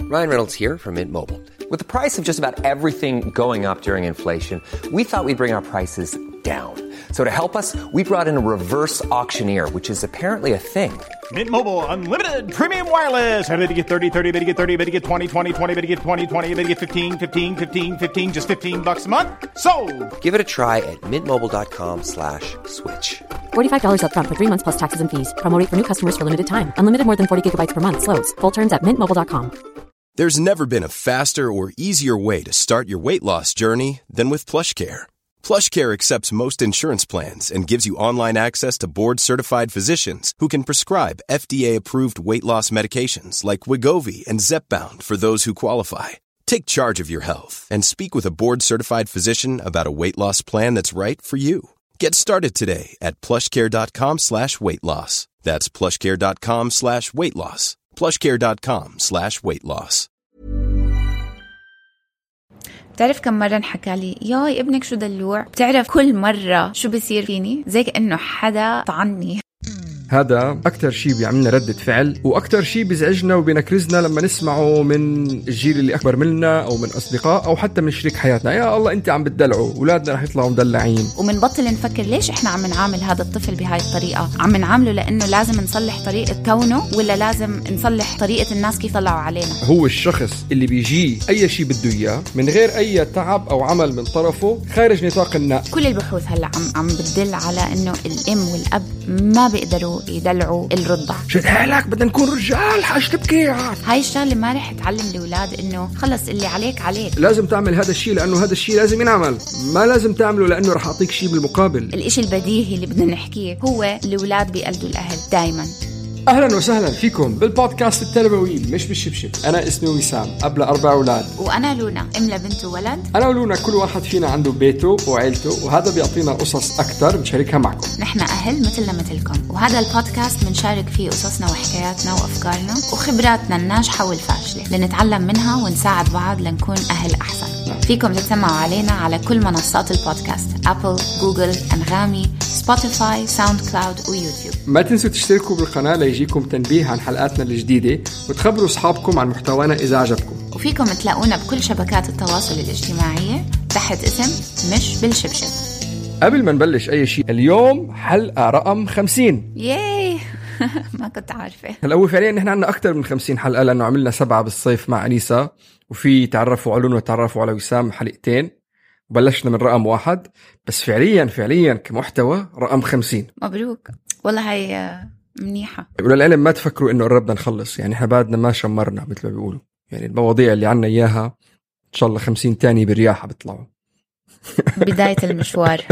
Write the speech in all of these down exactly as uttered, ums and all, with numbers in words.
Ryan Reynolds here from Mint Mobile. With the price of just about everything going up during inflation, we thought we'd bring our prices down. So to help us, we brought in a reverse auctioneer, which is apparently a thing. Mint Mobile Unlimited Premium Wireless. How to get thirty, thirty, how to get thirty, how to get twenty, twenty, twenty, how to get twenty, twenty, how to get fifteen, fifteen, fifteen, fifteen, just fifteen bucks a month? Sold! Give it a try at mintmobile.com slash switch. forty-five dollars up front for three months plus taxes and fees. Promo rate for new customers for limited time. Unlimited more than forty gigabytes per month. Slows full terms at mint mobile dot com. There's never been a faster or easier way to start your weight loss journey than with PlushCare. PlushCare accepts most insurance plans and gives you online access to board-certified physicians who can prescribe F D A-approved weight loss medications like Wegovy and Zepbound for those who qualify. Take charge of your health and speak with a board-certified physician about a weight loss plan that's right for you. Get started today at plushcare.com slash weight loss. That's plushcare.com slash weight loss. plushcare.com slash weight loss. بتعرف كم مرة انحكى لي ياي ابنك شو دلوع؟ بتعرف كل مرة شو بيصير فيني؟ زي كأنه حدا طعني. هذا أكتر شيء بيعملنا ردة فعل، وأكتر شيء بيزعجنا وبينكرزنا لما نسمعه من الجيل اللي أكبر منا أو من أصدقاء أو حتى من شريك حياتنا. يا الله أنت عم بتدلعوا، أولادنا رح يطلعوا مدلعين. ومنبطل نفكر ليش إحنا عم نعامل هذا الطفل بهاي الطريقة؟ عم نعامله لأنه لازم نصلح طريقة كونه، ولا لازم نصلح طريقة الناس كيف طلعوا علينا؟ هو الشخص اللي بيجي أي شيء بده إياه من غير أي تعب أو عمل من طرفه خارج نطاق الناء. كل البحوث هلا عم عم بتدل على إنه الأم والأب ما بيقدروا يدلعوا الرضع. شد حالك بدنا نكون رجال، حاج تبكي. هاي الشغله ما رح تعلم الاولاد انه خلص اللي عليك عليك. لازم تعمل هذا الشيء لانه هذا الشيء لازم ينعمل، ما لازم تعمله لانه رح اعطيك شيء بالمقابل. الاشي البديهي اللي بدنا نحكيه هو الاولاد بيقلدوا الاهل دايما. اهلا وسهلا فيكم بالبودكاست التربوي مش بالشبشب. انا اسمي وسام، اب لاربع اولاد. وانا لونا، ام لبنت وولد. انا ولونا كل واحد فينا عنده بيته وعيلته، وهذا بيعطينا قصص اكثر نشاركها معكم. نحن اهل مثلنا مثلكم، وهذا البودكاست بنشارك فيه قصصنا وحكاياتنا وافكارنا وخبراتنا الناجحه والفاشله لنتعلم منها ونساعد بعض لنكون اهل احسن. نعم. فيكم تسمعوا علينا على كل منصات البودكاست: ابل، جوجل، انغامي، سبوتيفاي، ساوند كلاود ويوتيوب. ما تنسوا تشتركوا بالقناه ليجيكم تنبيه عن حلقاتنا الجديده، وتخبروا اصحابكم عن محتوانا اذا عجبكم. وفيكم تلاقونا بكل شبكات التواصل الاجتماعيه تحت اسم مش بالشبشب. قبل ما نبلش اي شيء، اليوم حلقه رقم خمسين. ياي ما كنت عارفه. هلا هو فعليا نحن عندنا اكثر من خمسين حلقه، لانه عملنا سبعه بالصيف مع انيسا، وفي تعرفوا على لون وتعرفوا على وسام حلقتين، وبلشنا من رقم واحد. بس فعليا فعليا كمحتوى رقم خمسين. مبروك والله، هاي منيحة. وللعلم ما تفكروا إنه قربنا نخلص، يعني إحنا بعدنا ما شمرنا مثل ما بيقولوا. يعني المواضيع اللي عنا إياها إن شاء الله خمسين تاني برياحة بيطلعوا. بداية المشوار.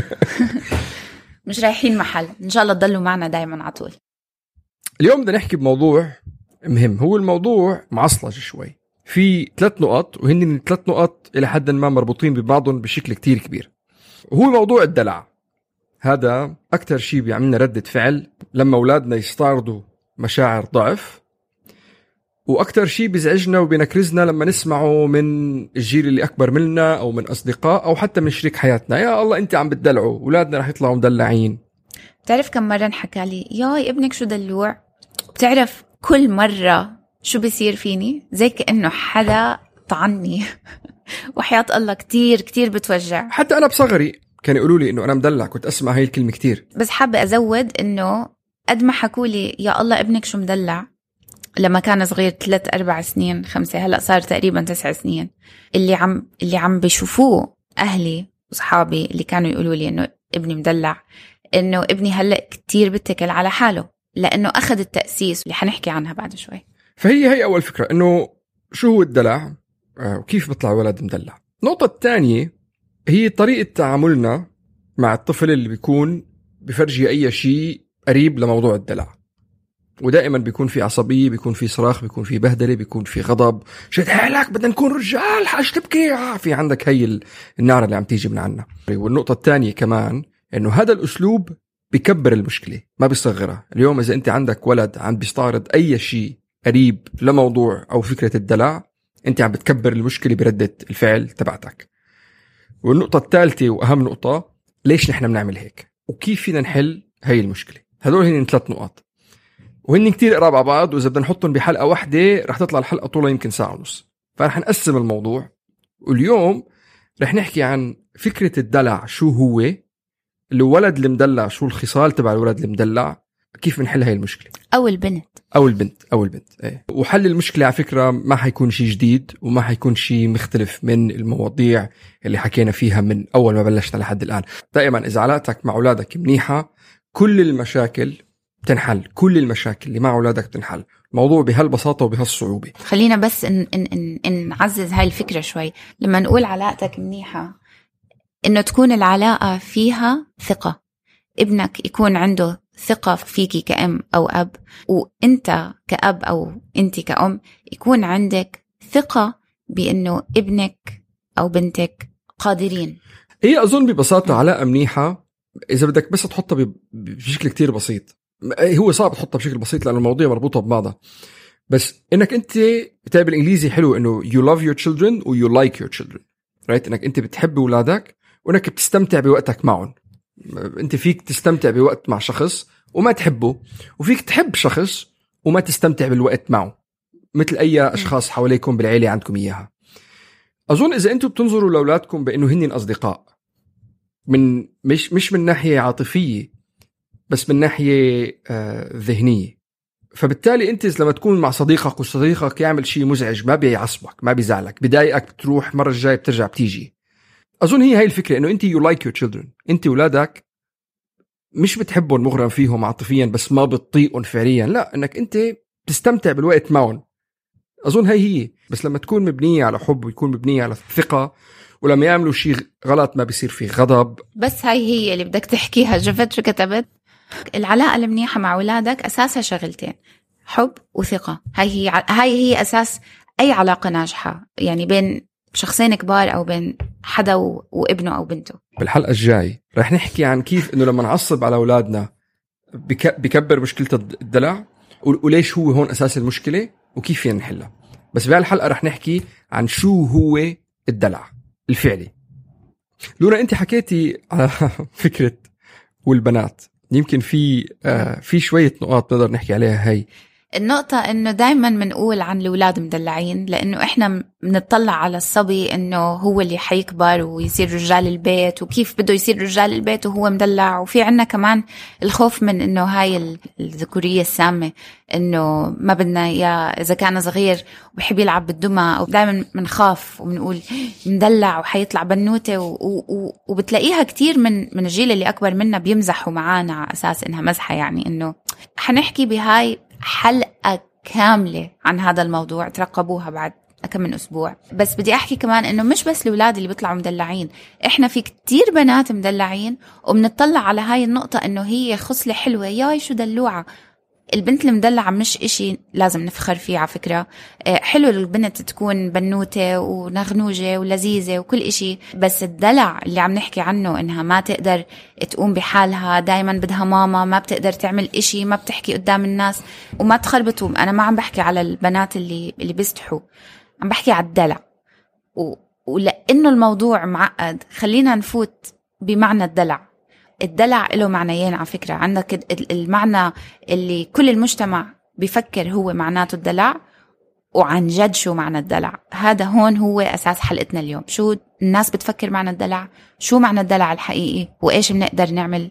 مش رايحين محل، إن شاء الله تضلوا معنا دايما عطول. اليوم بدنا نحكي بموضوع مهم. هو الموضوع معصلج شوي، في ثلاث نقط، وهن الثلاث نقط إلى حد ما مربوطين ببعضهم بشكل كتير كبير. وهو موضوع الدلع. هذا أكتر شيء بيعملنا ردة فعل لما أولادنا يستعرضوا مشاعر ضعف، وأكتر شيء بيزعجنا وبينكرزنا لما نسمعه من الجيل اللي أكبر منا أو من أصدقاء أو حتى من شريك حياتنا. يا الله أنت عم بتدلعوا، أولادنا رح يطلعوا مدلعين. بتعرف كم مرة انحكى لي ياي ابنك شو دلوع؟ بتعرف كل مرة شو بيصير فيني؟ زي كأنه حدا طعني. وحياة الله كتير كتير بتوجع. حتى أنا بصغري كان يقولوا لي إنه أنا مدلع، كنت أسمع هاي الكلمة كتير. بس حابة أزود إنه قد ما حكوا لي يا الله ابنك شو مدلع لما كان صغير ثلاث أربع سنين خمسة، هلأ صار تقريبا تسع سنين، اللي عم اللي عم بيشوفوه أهلي وصحابي اللي كانوا يقولوا لي إنه ابني مدلع، إنه ابني هلأ كتير بتكل على حاله لأنه أخذ التأسيس اللي حنحكي عنها بعد شوي. فهي هي أول فكرة، إنه شو هو الدلع وكيف بيطلع ولد مدلع. النقطة الثانية هي طريقة تعاملنا مع الطفل اللي بيكون بفرجي أي شيء قريب لموضوع الدلع، ودائما بيكون في عصبية، بيكون في صراخ، بيكون في بهدلة، بيكون في غضب. شد حالك بدنا نكون رجال، حاج تبكي. في عندك هي النار اللي عم تيجي من عنا. والنقطة الثانية كمان إنه هذا الأسلوب بيكبر المشكلة ما بيصغرها. اليوم إذا أنت عندك ولد عم بيستعرض أي شيء قريب لموضوع أو فكرة الدلع، أنت عم بتكبر المشكلة بردة الفعل تبعتك. والنقطة الثالثة وأهم نقطة، ليش نحن بنعمل هيك وكيف فينا نحل هاي المشكلة. هذول هن ثلاث نقاط وهن كتير قراب على بعض، وإذا بدنا نحطهم بحلقة واحدة رح تطلع الحلقة طولها يمكن ساعة ونص. فرح نقسم الموضوع، واليوم رح نحكي عن فكرة الدلع شو هو، الولد المدلع شو الخصال تبع الولد المدلع، كيف بنحل هاي المشكلة، أو البنت أو البنت أو البنت ايه. وحل المشكلة على فكرة ما حيكون شيء جديد وما حيكون شيء مختلف من المواضيع اللي حكينا فيها من أول ما بلشنا لحد الآن. دائما إذا علاقتك مع أولادك منيحة كل المشاكل تنحل، كل المشاكل اللي مع أولادك تنحل. الموضوع بهالبساطة وبهالصعوبة. خلينا بس إن إن إن إن نعزز هاي الفكرة شوي. لما نقول علاقتك منيحة إنه تكون العلاقة فيها ثقة، ابنك يكون عنده ثقة فيكي كأم أو أب، وإنت كأب أو إنتي كأم يكون عندك ثقة بأنه ابنك أو بنتك قادرين. هي أظن ببساطة علاقة منيحة إذا بدك بس تحطها بشكل كتير بسيط. هو صعب تحطها بشكل بسيط لأن المواضيع مربوطة ببعضها، بس إنك أنت بتاع بالإنجليزي حلو إنه you love your children و you like your children right. إنك أنت بتحب أولادك وإنك بتستمتع بوقتك معهم. أنت فيك تستمتع بوقت مع شخص وما تحبه، وفيك تحب شخص وما تستمتع بالوقت معه، مثل أي أشخاص حواليكم بالعيلة عندكم إياها. أظن إذا أنتم بتنظروا لأولادكم بأنه هن أصدقاء من مش مش من ناحية عاطفية بس من ناحية آه ذهنية، فبالتالي أنت لما تكون مع صديقك وصديقك يعمل شيء مزعج ما بيعصبك ما بيزعلك بضايقك بتروح مرة الجاي بترجع بتيجي. أظن هي هاي الفكرة إنه أنت you like your children، أنت أولادك مش بتحبهم مغرم فيهم عاطفيا بس ما بتطيقهم فعليا، لا إنك أنت تستمتع بالوقت معهم. أظن هاي هي، بس لما تكون مبنية على حب ويكون مبنية على ثقة، ولما يعملوا شيء غلط ما بيصير فيه غضب. بس هاي هي اللي بدك تحكيها. جفت شو كتبت؟ العلاقة المنيحة مع أولادك أساسها شغلتين، حب وثقة. هاي هي هاي هي أساس أي علاقة ناجحة، يعني بين شخصين كبار أو بين حدا وابنه أو بنته. بالحلقة الجاي رح نحكي عن كيف إنه لما نعصب على أولادنا بكبر مشكلة الدلع، وليش هو هون أساس المشكلة وكيف فينا نحلها. بس بهالحلقة رح نحكي عن شو هو الدلع الفعلي. لونا أنت حكيتي على فكرة والبنات، يمكن في آه في شوية نقاط نقدر نحكي عليها. هاي النقطة إنه دايما منقول عن الأولاد مدلعين لأنه إحنا بنطلع على الصبي إنه هو اللي حيكبر ويصير رجال البيت، وكيف بده يصير رجال البيت وهو مدلع. وفي عنا كمان الخوف من إنه هاي الذكورية السامة، إنه ما بدنا يا إذا كان صغير وبحب يلعب بالدمى، ودائما منخاف وبنقول مدلع وحيطلع بنوتة، وبتلاقيها كتير من من الجيل اللي أكبر منا بيمزحوا معانا على أساس إنها مزحة. يعني إنه حنحكي بهاي حلقة كاملة عن هذا الموضوع، ترقبوها بعد كم من أسبوع. بس بدي أحكي كمان إنه مش بس الأولاد اللي بيطلعوا مدلعين، إحنا في كتير بنات مدلعين وبنطلع على هاي النقطة إنه هي خصلة حلوة، ياي شو دلوعة. البنت المدلعة مش إشي لازم نفخر فيه على فكرة. حلو البنت تكون بنوتة ونغنوجة ولذيذة وكل إشي، بس الدلع اللي عم نحكي عنه إنها ما تقدر تقوم بحالها، دايما بدها ماما، ما بتقدر تعمل إشي، ما بتحكي قدام الناس وما تخربطوا. أنا ما عم بحكي على البنات اللي اللي بيستحوا، عم بحكي على الدلع. و... ولأنه الموضوع معقد خلينا نفوت بمعنى الدلع. الدلع له معنيين على فكرة. عندك المعنى اللي كل المجتمع بيفكر هو معناته الدلع، وعن جد شو معنى الدلع. هذا هون هو أساس حلقتنا اليوم. شو الناس بتفكر معنى الدلع، شو معنى الدلع الحقيقي، وإيش بنقدر نعمل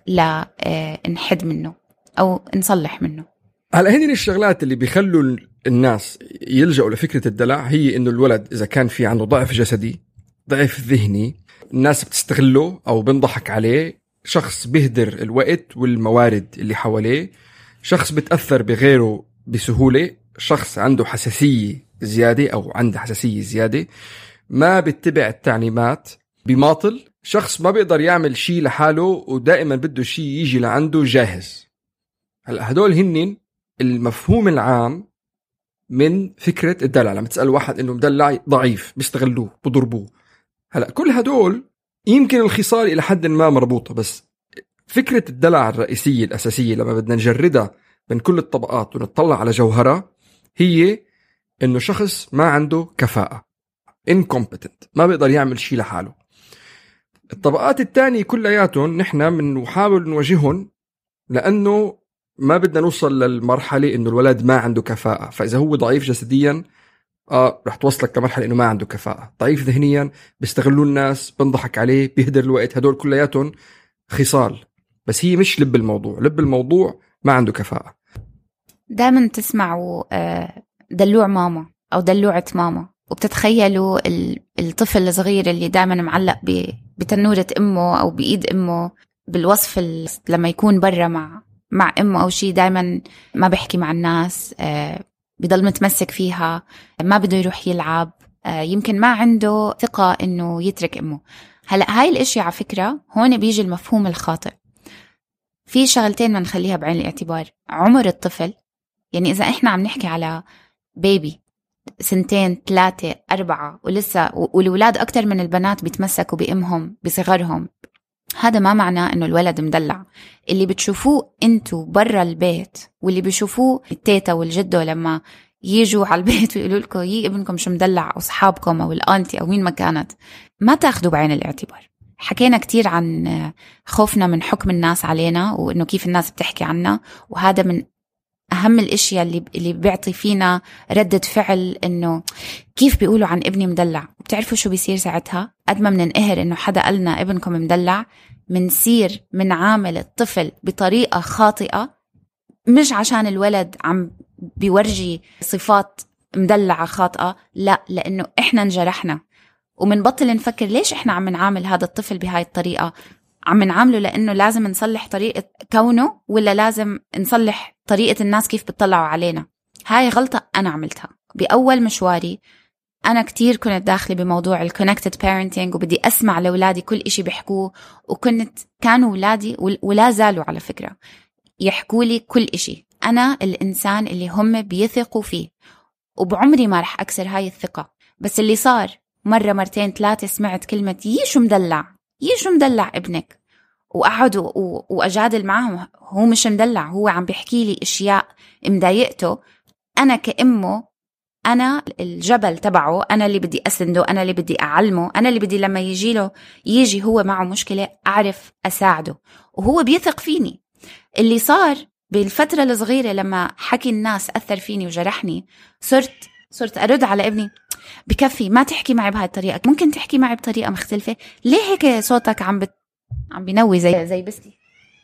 لنحد منه أو نصلح منه. هلا هذه الشغلات اللي بيخلوا الناس يلجأوا لفكرة الدلع، هي إنه الولد إذا كان في عنده ضعف جسدي ضعف ذهني الناس بتستغله أو بنضحك عليه، شخص بيهدر الوقت والموارد اللي حواليه، شخص بتأثر بغيره بسهولة، شخص عنده حساسية زيادة أو عنده حساسية زيادة، ما بيتبع التعليمات، بماطل، شخص ما بيقدر يعمل شيء لحاله ودائما بده شيء يجي لعنده جاهز. هلا هدول هنن المفهوم العام من فكرة الدلع. لما تسأل واحد إنه مدلع ضعيف بيستغلوه بضربوه. هلا كل هدول يمكن الخصال إلى حد ما مربوطة، بس فكرة الدلع الرئيسية الأساسية لما بدنا نجردها من كل الطبقات ونطلع على جوهرها هي إنه شخص ما عنده كفاءة، incompetent، ما بيقدر يعمل شيء لحاله. الطبقات الثانية كلياتهم نحن بنحاول نواجههم لأنه ما بدنا نوصل للمرحلة إنه الولد ما عنده كفاءة. فإذا هو ضعيف جسديا اه رح توصلك لمرحله انه ما عنده كفاءه، ضعيف ذهنيا، بيستغلوا الناس، بنضحك عليه، بيهدر الوقت. هدول كلياتهم خصال، بس هي مش لب الموضوع. لب الموضوع ما عنده كفاءه. دائما تسمعوا دلوع ماما او دلوعة ماما، وبتتخيلوا الطفل الصغير اللي دائما معلق بتنورة امه او بايد امه، بالوصف لما يكون برا مع مع امه او شيء دائما ما بيحكي مع الناس، بيضل متمسك فيها، ما بده يروح يلعب، يمكن ما عنده ثقة انه يترك امه. هلا هاي الاشياء على فكرة هون بيجي المفهوم الخاطئ. في شغلتين ما نخليها بعين الاعتبار. عمر الطفل، يعني اذا احنا عم نحكي على بيبي سنتين ثلاثة أربعة ولسه، والولاد أكتر من البنات بيتمسكوا بأمهم بصغرهم، هذا ما معناه إنه الولد مدلع. اللي بتشوفوه أنتوا برا البيت واللي بيشوفوه التيتا والجدو لما يجوا على البيت ويقولوا لكم يي ابنكم شو مدلع، أو صحابكم أو الأنتي أو مين ما كانت، ما تاخدوا بعين الاعتبار. حكينا كتير عن خوفنا من حكم الناس علينا وإنه كيف الناس بتحكي عنا، وهذا من أهم الاشياء اللي اللي بيعطي فينا ردة فعل إنه كيف بيقولوا عن ابني مدلع. بتعرفوا شو بيصير ساعتها؟ قد ما مننقهر إنه حدا قالنا ابنكم مدلع، منصير من عامل الطفل بطريقة خاطئة، مش عشان الولد عم بيورجي صفات مدلعة خاطئة، لا، لأنه إحنا انجرحنا، ومنبطل نفكر ليش إحنا عم نعامل هذا الطفل بهاي الطريقة. عم نعامله لأنه لازم نصلح طريقة كونه، ولا لازم نصلح طريقة الناس كيف بتطلعوا علينا. هاي غلطة أنا عملتها بأول مشواري. أنا كتير كنت داخلة بموضوع الكونكتد بارنتينج، وبدي أسمع لأولادي كل إشي بيحكوه، وكنت كانوا أولادي ولا زالوا على فكرة يحكوا لي كل إشي. أنا الإنسان اللي هم بيثقوا فيه، وبعمري ما رح أكسر هاي الثقة. بس اللي صار مرة مرتين ثلاثة سمعت كلمة يشو مدلع، يشو مدلع ابنك، وقعدوا وأجادل معهم. هو مش مدلع، هو عم بيحكي لي إشياء مضايقته. أنا كأمه أنا الجبل تبعه، أنا اللي بدي أسنده، أنا اللي بدي أعلمه، أنا اللي بدي لما يجي له يجي هو معه مشكلة أعرف أساعده، وهو بيثق فيني. اللي صار بالفترة الصغيرة لما حكي الناس أثر فيني وجرحني، صرت صرت أرد على ابني بكفي، ما تحكي معي بهاي الطريقة، ممكن تحكي معي بطريقة مختلفة. ليه هيك صوتك عم بت... عم بينوي زي زي بستي؟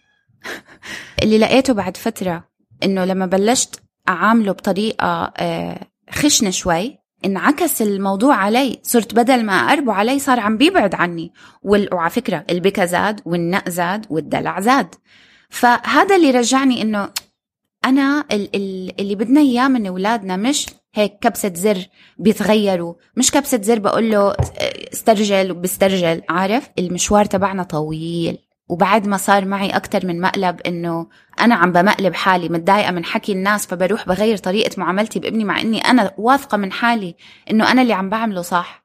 اللي لقيته بعد فترة إنه لما بلشت أعامله بطريقة خشنة شوي، انعكس الموضوع علي. صرت بدل ما أقربه علي صار عم بيبعد عني، وعلى فكرة البكا زاد والنق زاد والدلع زاد. فهذا اللي رجعني إنه أنا اللي بدنا إياه من أولادنا مش هيك كبسة زر بيتغيروا، مش كبسة زر بقول له استرجل وبسترجل. عارف المشوار تبعنا طويل، وبعد ما صار معي أكتر من مقلب إنه أنا عم بمقلب حالي متضايقة من حكي الناس، فبروح بغير طريقة معاملتي بابني، مع إني أنا واثقة من حالي إنه أنا اللي عم بعمله صح.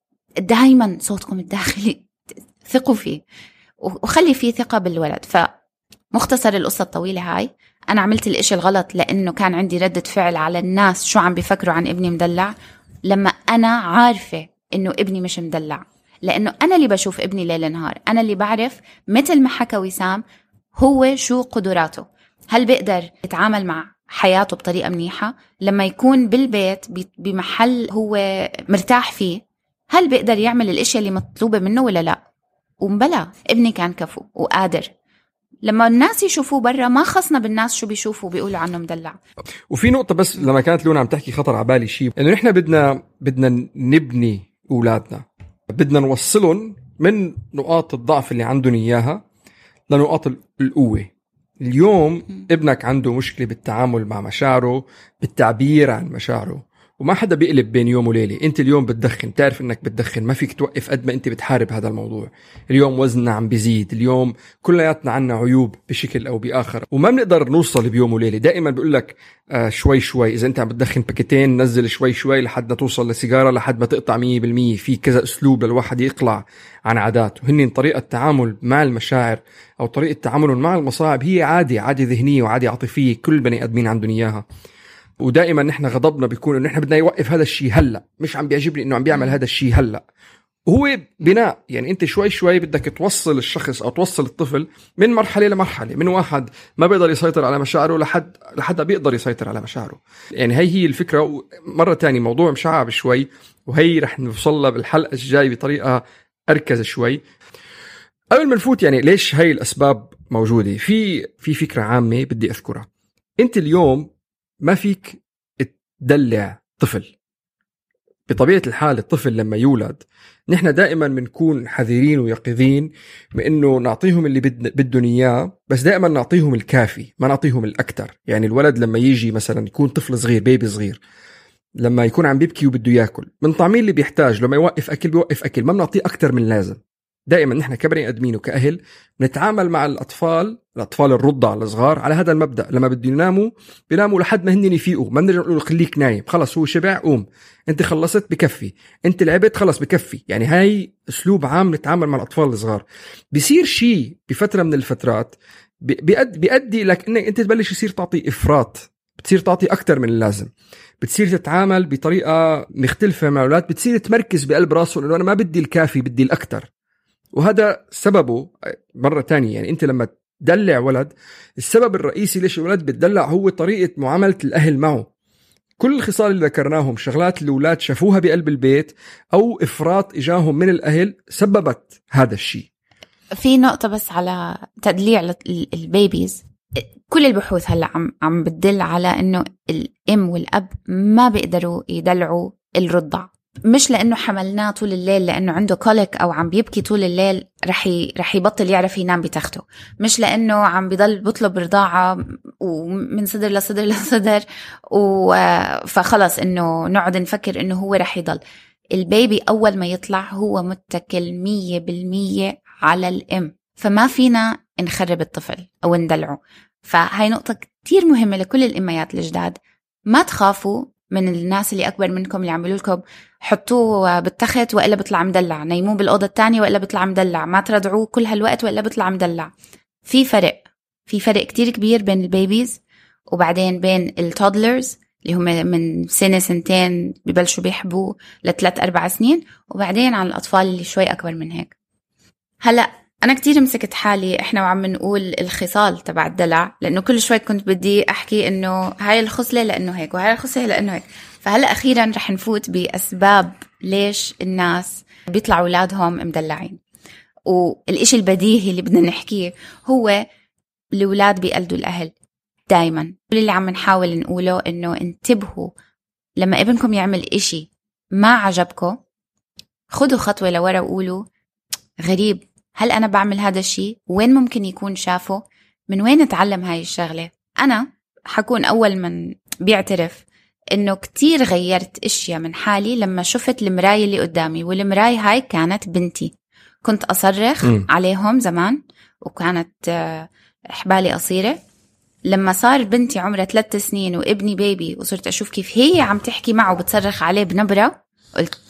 دايما صوتكم الداخلي ثقوا فيه، وخلي فيه ثقة بالولد. فمختصر القصة الطويلة هاي، أنا عملت الإشي الغلط لأنه كان عندي ردة فعل على الناس شو عم بيفكروا عن ابني مدلع، لما أنا عارفة إنه ابني مش مدلع، لأنه أنا اللي بشوف ابني ليل نهار، أنا اللي بعرف مثل ما حكى وسام هو شو قدراته. هل بيقدر يتعامل مع حياته بطريقة منيحة لما يكون بالبيت بمحل هو مرتاح فيه؟ هل بيقدر يعمل الاشياء اللي مطلوبة منه ولا لا؟ ومبلا ابني كان كفو وقادر. لما الناس يشوفوه برا ما خصنا بالناس شو بيشوفوا بيقولوا عنه مدلع. وفي نقطة بس لما كانت لونا عم تحكي خطر عبالي شيء، انه نحن بدنا بدنا نبني اولادنا، بدنا نوصلهم من نقاط الضعف اللي عندهم اياها لنقاط القوة. اليوم ابنك عنده مشكلة بالتعامل مع مشاعره، بالتعبير عن مشاعره، وما حدا بيقلب بين يوم وليلة. انت اليوم بتدخن، تعرف انك بتدخن، ما فيك توقف قد ما انت بتحارب هذا الموضوع. اليوم وزننا عم بيزيد، اليوم كلياتنا عنا عيوب بشكل او باخر، وما بنقدر نوصل بيوم وليلة. دائما بقول لك آه شوي شوي، اذا انت عم بتدخن باكيتين نزل شوي شوي لحد ما توصل لسيجارة، لحد ما تقطع مية بالمية. في كذا اسلوب للواحد يقلع عن عادات، وهن طريقة تعامل مع المشاعر او طريقة تعامل مع المصاعب هي عادي عادي ذهنية وعادي عاطفية، كل بني ادمين عندهم اياها. ودائما نحن غضبنا بيكون انه نحن بدنا يوقف هذا الشيء هلا، مش عم بيعجبني انه عم بيعمل هذا الشيء هلا. وهو بناء، يعني انت شوي شوي بدك توصل الشخص او توصل الطفل من مرحله لمرحله، من واحد ما بيقدر يسيطر على مشاعره لحد لحد بيقدر يسيطر على مشاعره. يعني هي هي الفكره. مره تانية موضوع مشعب شوي، وهي رح نوصل لها بالحلقه الجاي بطريقه اركز شوي. قبل ما نفوت يعني ليش هاي الاسباب موجوده، في في فكره عامه بدي اذكرها. انت اليوم ما فيك تدلع طفل. بطبيعة الحال الطفل لما يولد نحن دائما بنكون حذرين ويقظين بأنه نعطيهم اللي بدهم إياه، بس دائما نعطيهم الكافي ما نعطيهم الأكتر. يعني الولد لما يجي مثلا يكون طفل صغير، بيبي صغير، لما يكون عم بيبكي وبده يأكل من طعمين اللي بيحتاج، لما يوقف أكل بيوقف أكل، ما بنعطيه أكتر من لازم. دائما نحن كبني أدمين وكأهل نتعامل مع الأطفال الأطفال الرضع الصغار على هذا المبدأ. لما بدي يناموا بيناموا لحد ما هنني يفيقوا، ما بنرجع نقول له خليك نايم، خلص هو شبع قوم، انت خلصت بكفي، انت لعبت خلص بكفي. يعني هاي أسلوب عام نتعامل مع الأطفال الصغار. بيصير شيء بفترة من الفترات بيؤدي بيؤدي لك انك انت تبلش يصير تعطي إفراط، بتصير تعطي أكتر من اللازم، بتصير تتعامل بطريقة مختلفة مع الأولاد، بتصير تمركز بقلب راسه انه انا ما بدي الكافي بدي الأكتر. وهذا سببه مرة تانية، يعني أنت لما تدلع ولد، السبب الرئيسي ليش الولد بتدلع هو طريقة معاملة الأهل معه. كل الخصال اللي ذكرناهم شغلات الأولاد شافوها بقلب البيت أو إفراط إجاهم من الأهل سببت هذا الشيء. في نقطة بس على تدليع البيبيز، كل البحوث هلأ عم عم بتدل على إنه الأم والأب ما بيقدروا يدلعوا الرضع، مش لأنه حملناه طول الليل لأنه عنده كوليك أو عم بيبكي طول الليل رح ي... رح يبطل يعرف ينام بتخته، مش لأنه عم بيضل بطلب رضاعة ومن صدر لصدر لصدر و... فخلص إنه نقعد نفكر إنه هو رح يضل. البيبي أول ما يطلع هو متكل مية بالمية على الأم، فما فينا نخرب الطفل أو ندلعه. فهاي نقطة كتير مهمة لكل الأميات الجداد. ما تخافوا من الناس اللي أكبر منكم اللي عم بيقولوا لكم حطوه بالتخت وإلا بيطلع مدلع، نيموه بالأوضة الثانية وإلا بيطلع مدلع، ما ترضعوه كل هالوقت وإلا بيطلع مدلع. في فرق في فرق كتير كبير بين البيبيز وبعدين بين التودلرز اللي هم من سنة سنتين ببلشوا بيحبوا لثلاث أربع سنين، وبعدين على الأطفال اللي شوي أكبر من هيك. هلأ أنا كتير مسكت حالي إحنا وعم نقول الخصال تبع الدلع، لأنه كل شوي كنت بدي أحكي إنه هاي الخصلة لأنه هيك وهاي الخصلة لأنه هيك. فهلأ أخيرا رح نفوت بأسباب ليش الناس بيطلعوا أولادهم مدلعين. والإشي البديهي اللي بدنا نحكيه هو الأولاد بيقلدوا الأهل دايما. كل اللي عم نحاول نقوله إنه انتبهوا لما ابنكم يعمل إشي ما عجبكم، خدوا خطوة لورا وقولوا غريب، هل أنا بعمل هذا الشيء؟ وين ممكن يكون شافه؟ من وين اتعلم هاي الشغلة؟ أنا حكون أول من بيعترف إنه كتير غيرت إشياء من حالي لما شفت المراية اللي قدامي، والمراية هاي كانت بنتي. كنت أصرخ م. عليهم زمان وكانت حبالي قصيرة. لما صار بنتي عمرها ثلاث سنين وابني بيبي وصرت أشوف كيف هي عم تحكي معه وبتصرخ عليه بنبرة، قلت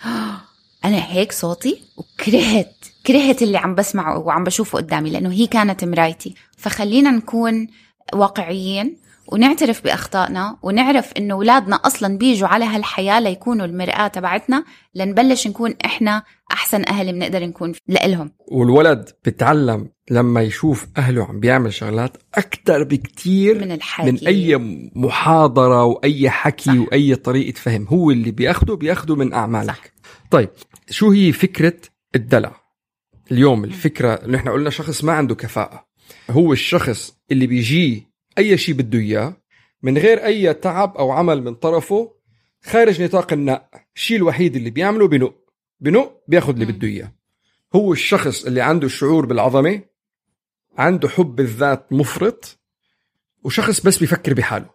أنا هيك صوتي، وكرهت كرهت اللي عم بسمعه وعم بشوفه قدامي لأنه هي كانت مرايتي. فخلينا نكون واقعيين ونعترف بأخطائنا ونعرف إنه أولادنا أصلاً بيجوا على هالحياة ليكونوا المرآة تبعتنا، لنبلش نكون إحنا أحسن أهل بنقدر نكون لإلهم. والولد بتعلم لما يشوف أهله عم بيعمل شغلات أكتر بكتير من الحكي، من أي محاضرة وأي حكي صح. وأي طريقة فهم، هو اللي بياخده بياخده من أعمالك صح. طيب شو هي فكرة الدلع اليوم؟ الفكرة إنه إحنا قلنا شخص ما عنده كفاءة، هو الشخص اللي بيجي أي شيء بده إياه من غير أي تعب أو عمل من طرفه خارج نطاق النق. الشيء الوحيد اللي بيعمله بنق بنق بياخد اللي بده إياه. هو الشخص اللي عنده الشعور بالعظمة، عنده حب الذات مفرط، وشخص بس بيفكر بحاله.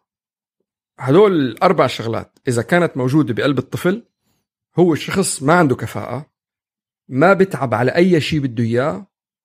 هدول الأربع شغلات إذا كانت موجودة بقلب الطفل، هو الشخص ما عنده كفاءة، ما بتعب على أي شيء بده إياه،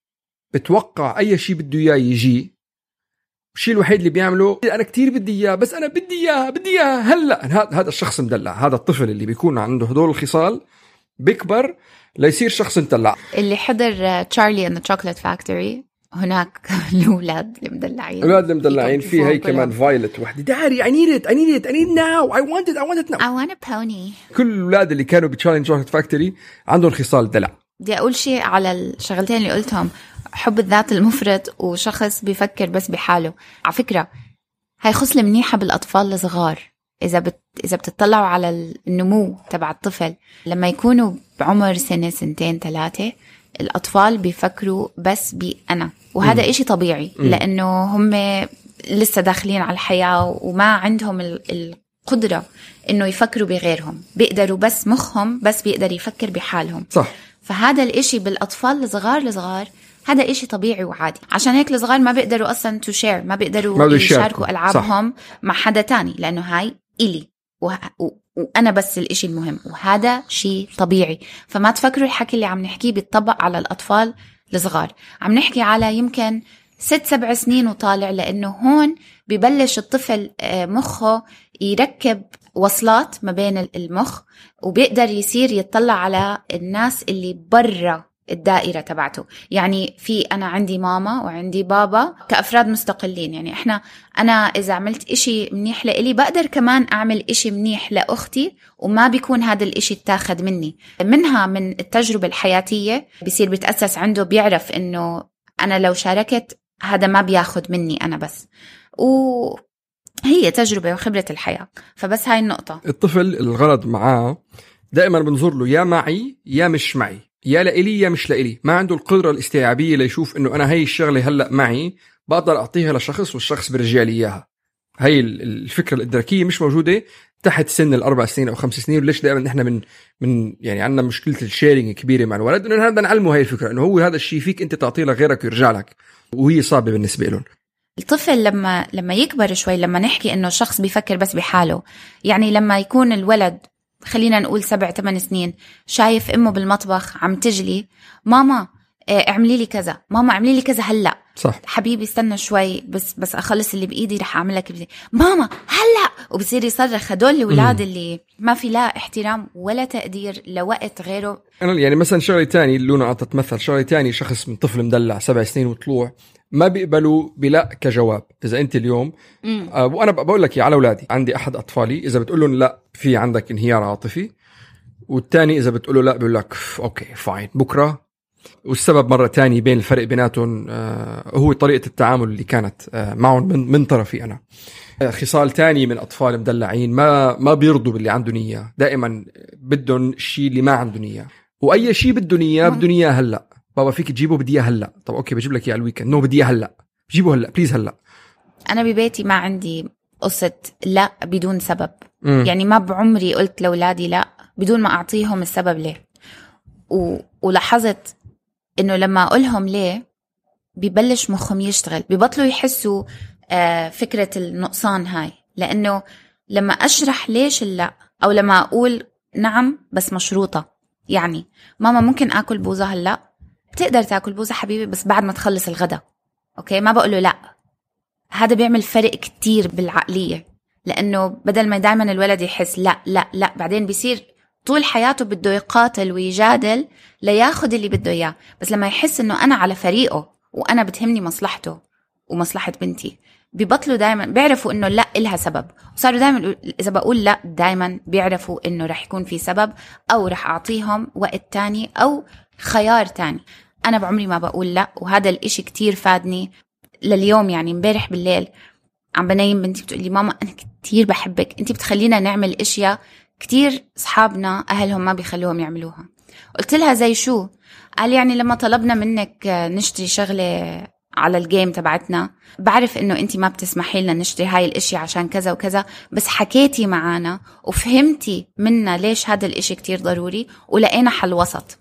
بتوقع أي شيء بده إياه يجي. الشيء الوحيد اللي بيعمله أنا كتير بدي إياه، بس أنا بدي إياه بدي إياه هلأ. هذا الشخص مدلع. هذا الطفل اللي بيكون عنده هدول الخصال بيكبر ليصير شخص مدلع. اللي حضر تشارلي and the Chocolate Factory هناك الأولاد المدلعين الأولاد المدلعين في هي كمان فايلت وحدة داري I need it I need it I need it now I want it I want it now I want a pony. كل الأولاد اللي كانوا بتشالنج شوكليت فاكتوري عندهم خصال دلع. بدي أقول شيء على الشغلتين اللي قلتهم، حب الذات المفرط وشخص بيفكر بس بحاله. على فكرة هاي خصلة منيحة بالأطفال الصغار. إذا بت... إذا بتطلعوا على النمو تبع الطفل لما يكونوا بعمر سنة سنتين ثلاثة، الأطفال بيفكروا بس بأنا، وهذا إشي طبيعي لأنه هم لسه داخلين على الحياة وما عندهم القدرة إنه يفكروا بغيرهم، بيقدروا بس مخهم بس بيقدر يفكر بحالهم. صح. فهذا الإشي بالأطفال الصغار الصغار هذا إشي طبيعي وعادي. عشان هيك الصغار ما بيقدروا أصلا to share، ما بيقدروا ما يشاركوا ألعابهم صح. مع حدا تاني، لأنه هاي إلي و... و... وأنا بس الإشي المهم، وهذا شيء طبيعي. فما تفكروا الحكي اللي عم نحكيه بيتطبق على الأطفال الصغار، عم نحكي على يمكن ست سبع سنين وطالع، لأنه هون ببلش الطفل مخه يركب وصلات ما بين المخ، وبيقدر يصير يطلع على الناس اللي برا الدائرة تبعته. يعني في أنا عندي ماما وعندي بابا كأفراد مستقلين، يعني إحنا أنا إذا عملت إشي منيح لإلي بقدر كمان أعمل إشي منيح لأختي، وما بيكون هذا الإشي التاخد مني. منها من التجربة الحياتية بيصير بيتأسس عنده، بيعرف إنه أنا لو شاركت هذا ما بياخد مني أنا بس، وهي تجربة وخبرة الحياة. فبس هاي النقطة. الطفل الغرض معاه دائما بنظر له يا معي يا مش معي، يا لإلي يا مش لإلي. ما عنده القدرة الاستيعابية ليشوف إنه أنا هاي الشغلة هلأ معي بقدر أعطيها لشخص والشخص برجع لي إياها. هاي الفكرة الإدراكية مش موجودة تحت سن الأربع سنين أو خمس سنين. وليش دائما نحن من من يعني عندنا مشكلة الشيرينج كبيرة مع الولد، إنه هذا نعلمه هاي الفكرة إنه هو هذا الشيء فيك أنت تعطيه لغيرك ويرجع لك، وهي صعبة بالنسبة لهم. الطفل لما لما يكبر شوي، لما نحكي إنه شخص بيفكر بس بحاله، يعني لما يكون الولد خلينا نقول سبع ثمان سنين شايف أمه بالمطبخ عم تجلي، ماما اعملي لي كذا، ماما اعملي لي كذا هلأ، صح. حبيبي استنى شوي بس بس أخلص اللي بإيدي رح أعمل لك بزي. ماما هلأ، وبصير يصرخ. هدول الأولاد اللي ما في لا احترام ولا تقدير لوقت غيره. أنا يعني مثلا شغلة تاني اللي لونا عطت مثل شغلة تاني، شخص من طفل مدلع سبع سنين وطلوع ما بيقبلوا بلا كجواب. إذا أنت اليوم آه وأنا بقول لك على أولادي، عندي أحد أطفالي إذا بتقول لهم لا في عندك انهيار عاطفي، والتاني إذا بتقول له لا بيقول لك أوكي فاين بكرة. والسبب مرة تاني بين الفرق بيناتهم آه هو طريقة التعامل اللي كانت آه معهم من, من طرفي أنا. آه خصال تاني من أطفال مدلعين ما ما بيرضوا باللي عندهم إياه، دائما بدهم الشيء اللي ما عندهم إياه، وأي شيء بدهم إياه بدهم إياه هلأ. بابا فيك تجيبه بدي إياه هلأ. طب أوكي بجيب لك إياه الويكند. نو بدي إياه هلأ، بجيبه هلأ بليز هلأ. أنا ببيتي ما عندي قصة لا بدون سبب. م. يعني ما بعمري قلت لأولادي لا بدون ما أعطيهم السبب ليه. و... ولاحظت إنه لما أقولهم ليه بيبلش مخهم يشتغل، بيبطلوا يحسوا آه فكرة النقصان هاي. لأنه لما أشرح ليش اللا، أو لما أقول نعم بس مشروطة، يعني ماما ممكن أكل بوزة هلأ، بتقدر تأكل بوزة حبيبي بس بعد ما تخلص الغدا، أوكي؟ ما بقوله لا. هذا بيعمل فرق كتير بالعقلية، لأنه بدل ما دايما الولد يحس لا لا لا، بعدين بيصير طول حياته بده يقاتل ويجادل لياخد اللي بده إياه. بس لما يحس إنه أنا على فريقه وأنا بتهمني مصلحته ومصلحة بنتي، بيبطلوا دايما بيعرفوا إنه لا إلها سبب. وصاروا دايما إذا بقول لا دايما بيعرفوا إنه رح يكون في سبب، أو رح أعطيهم وقت تاني أو خيار تاني. أنا بعمري ما بقول لا، وهذا الإشي كتير فادني لليوم. يعني امبارح بالليل عم بنايم بنتي بتقول لي ماما أنا كتير بحبك، أنتي بتخلينا نعمل إشياء كتير صحابنا أهلهم ما بيخلوهم يعملوها. قلت لها زي شو؟ قال يعني لما طلبنا منك نشتري شغلة على الجيم تبعتنا، بعرف إنه أنتي ما بتسمحي لنا نشتري هاي الإشي عشان كذا وكذا، بس حكيتي معانا وفهمتي منا ليش هذا الإشي كتير ضروري ولقينا حل وسط.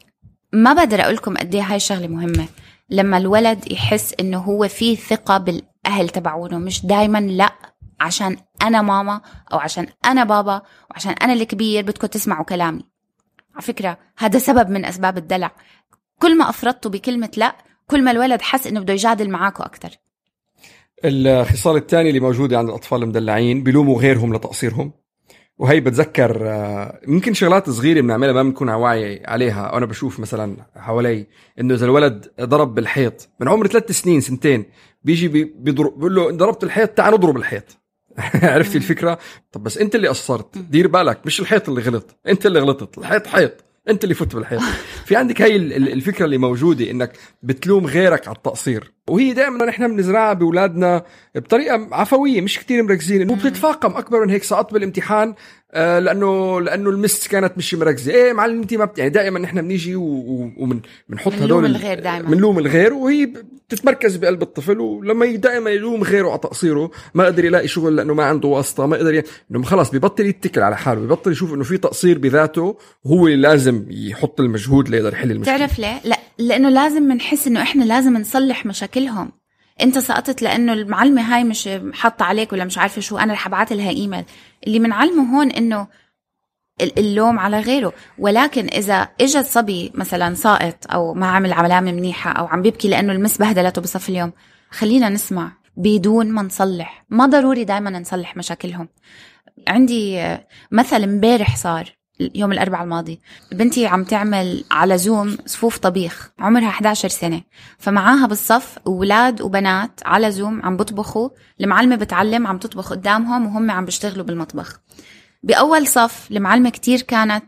ما بقدر أقولكم قد إيه هاي الشغلة مهمة، لما الولد يحس إنه هو فيه ثقة بالأهل تبعونه، مش دايما لا عشان أنا ماما أو عشان أنا بابا وعشان أنا الكبير بدكم تسمعوا كلامي. على فكرة هذا سبب من أسباب الدلع. كل ما أفرطتوا بكلمة لا، كل ما الولد حس إنه بده يجادل معاكوا أكتر. الخصال الثاني اللي موجودة عند الأطفال المدلعين بيلوموا غيرهم لتقصيرهم، وهي بتذكر ممكن شغلات صغيرة بنعملها ما بنكون على وعي عليها. أنا بشوف مثلا حوالي إنه إذا الولد ضرب بالحيط من عمر ثلاث سنين سنتين بيجي بيضرب بيقول له ضربت الحيط تعال نضرب الحيط. عرفتي الفكرة؟ طب بس أنت اللي قصرت، دير بالك مش الحيط اللي غلط، أنت اللي غلطت، الحيط حيط أنت اللي فت بالحيط. في عندك هاي الفكرة اللي موجودة إنك بتلوم غيرك على التقصير، وهي دائما نحن بنزرعها بأولادنا بطريقة عفوية مش كتير مركزين إنه بتتفاقم أكبر من هيك. سقط بالامتحان آه لأنه لأنه المس كانت مش مركزة. إيه معلم أنت ما بت... يعني دائما نحن بنيجي ومن بنحط هدول الغير دائما بنلوم الغير، وهي بتتمركز بقلب الطفل. ولما دائما يلوم غيره على تقصيره ما قدر يلاقي شغل لأنه ما عنده واسطة، ما قدر ي... إنه خلاص بيبطل يتكل على حاله، بيبطل يشوف إنه في تقصير بذاته وهو اللي لازم يحط المجهود ليقدر يحل المشكلة. تعرف ليه؟ لا لأنه لازم نحس إنه إحنا لازم نصلح مشاكلهم. انت سقطت لانه المعلمه هاي مش حاطه عليك ولا مش عارفه شو، انا رح ابعث لها ايميل. اللي منعلمه هون انه اللوم على غيره. ولكن اذا اجى الصبي مثلا ساقط او ما عمل علامه منيحه او عم بيبكي لانه المس بهدلته بصف اليوم، خلينا نسمع بدون ما نصلح. ما ضروري دائما نصلح مشاكلهم. عندي مثل امبارح صار يوم الأربعاء الماضي، بنتي عم تعمل على زوم صفوف طبيخ، عمرها إحدى عشرة سنة، فمعاها بالصف أولاد وبنات على زوم عم بطبخوا. المعلمة بتعلم عم تطبخ قدامهم وهم عم بيشتغلوا بالمطبخ. بأول صف المعلمة كتير كانت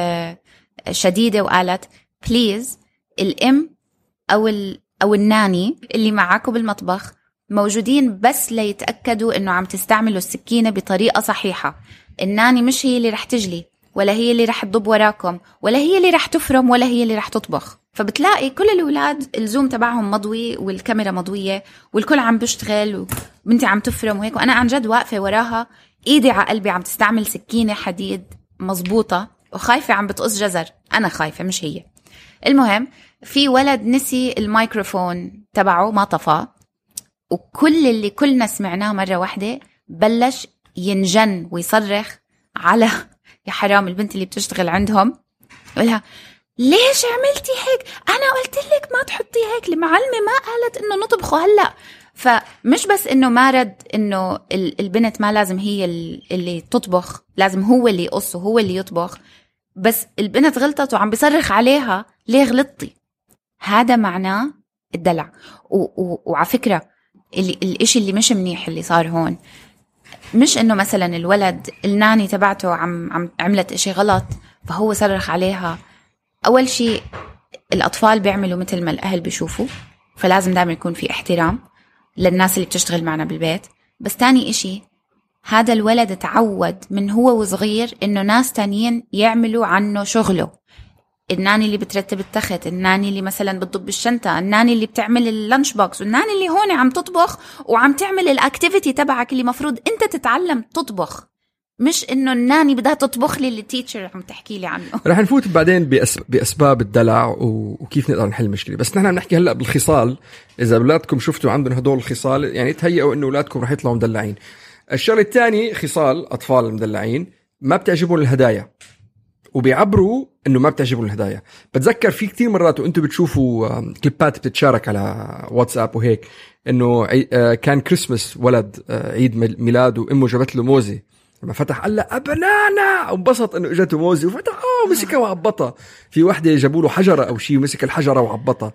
شديدة وقالت بليز الأم أو, أو الناني اللي معاكوا بالمطبخ موجودين بس ليتأكدوا إنه عم تستعملوا السكينة بطريقة صحيحة. الناني مش هي اللي رح تجلي ولا هي اللي رح تضب وراكم ولا هي اللي رح تفرم ولا هي اللي رح تطبخ. فبتلاقي كل الأولاد الزوم تبعهم مضوي والكاميرا مضوية والكل عم بيشتغل وبنتي عم تفرم وهيك، وأنا عن جد واقفة وراها إيدي على قلبي عم تستعمل سكينة حديد مزبوطة وخايفة عم بتقص جزر. أنا خايفة مش هي. المهم في ولد نسي الميكروفون تبعه ما طفاه، وكل اللي كلنا سمعناه مرة واحدة بلش ينجن ويصرخ على يا حرام البنت اللي بتشتغل عندهم، يقولها ليش عملتي هيك؟ أنا قلت لك ما تحطي هيك، المعلمة ما قالت إنه نطبخه هلأ. فمش بس إنه ما رد إنه البنت ما لازم هي اللي تطبخ، لازم هو اللي يقص وهو اللي يطبخ، بس البنت غلطت وعم بيصرخ عليها ليه غلطتي. هذا معناه الدلع. وعلى فكرة اللي الإشي اللي مش منيح اللي صار هون مش إنه مثلا الولد الناني تبعته عم عم عملت إشي غلط فهو صرخ عليها. أول شيء الأطفال بيعملوا مثل ما الأهل بيشوفوا، فلازم دائما يكون في احترام للناس اللي بتشتغل معنا بالبيت. بس تاني إشي هذا الولد تعود من هو وصغير إنه ناس تانيين يعملوا عنه شغله. الناني اللي بترتب التخت، الناني اللي مثلا بتضب الشنطة، الناني اللي بتعمل اللانش بوكس، والناني اللي هون عم تطبخ وعم تعمل الاكتيفيتي تبعك اللي مفروض انت تتعلم تطبخ، مش انه الناني بدها تطبخ لي اللي التيتشر عم تحكي لي عنه. رح نفوت بعدين بأسب... بأسباب الدلع وكيف نقدر نحل المشكلة. بس نحن بنحكي هلأ بالخصال. إذا أولادكم شفتوا عندهم هدول الخصال يعني تهيئوا إنه أولادكم رح يطلعوا مدلعين. الشغلة الثاني خصال أطفال المدلعين ما بتعجبهم الهدايا وبيعبروا انه ما بتعجبهم الهدايا. بتذكر في كتير مرات وانتم بتشوفوا كليبات بتتشارك على واتساب وهيك انه كان كريسمس ولد عيد ميلاد وامه جابت له موزه، لما فتح قال له بنانا وانبسط انه اجته موزه وفتح اه مسكها وعبطها. في وحده جابوا له حجره او شيء ومسك الحجره وعبطها.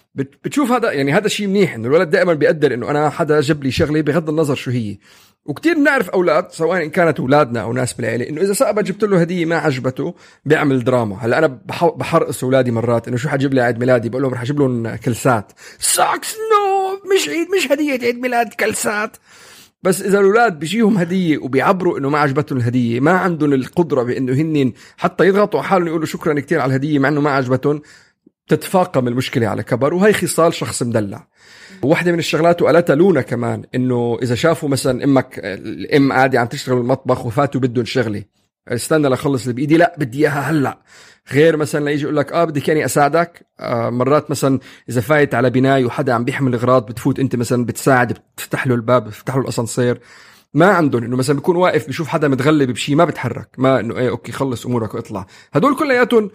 بتشوف هذا يعني هذا شيء منيح انه الولد دائما بيقدر انه انا حدا جاب لي شغله بغض النظر شو هي. وكتير نعرف أولاد سواء إن كانت أولادنا أو ناس بالعيلة إنه إذا سأبا جبت له هدية ما عجبته بيعمل دراما. هلا أنا بحرقص أولادي مرات إنه شو حجيب لي عيد ميلادي، بقول لهم رح أجيب لهم كلسات ساكس. نو مش عيد مش هدية عيد ميلاد، كلسات. بس إذا الأولاد بيجيهم هدية وبيعبروا إنه ما عجبتهم الهدية، ما عندهم القدرة بإنه هن حتى يضغطوا حالهم يقولوا شكرا كتير على الهدية مع إنه ما عجبتهم، تتفاقم المشكلة على كبر. وهي خصال شخص مدلع. واحدة من الشغلات وقالتها لونا كمان إنه إذا شافوا مثلا إمك الأم قاعدة عم تشتغل بالمطبخ وفاتوا بدهم شغلة، استنى لخلص اللي بإيدي، لا بدي إياها هلأ. غير مثلا لا يجي يقول لك آه بدي كاني أساعدك. آه مرات مثلا إذا فايت على بناية وحدا عم بيحمل أغراض بتفوت أنت مثلا بتساعد، بتفتح له الباب، بتفتح له الأسانسير. ما عندهم إنه مثلا بيكون واقف بيشوف حدا متغلب بشي ما بتحرك، ما إنه إيه أوكي خلص أمورك واطلع. هدول كلياتهم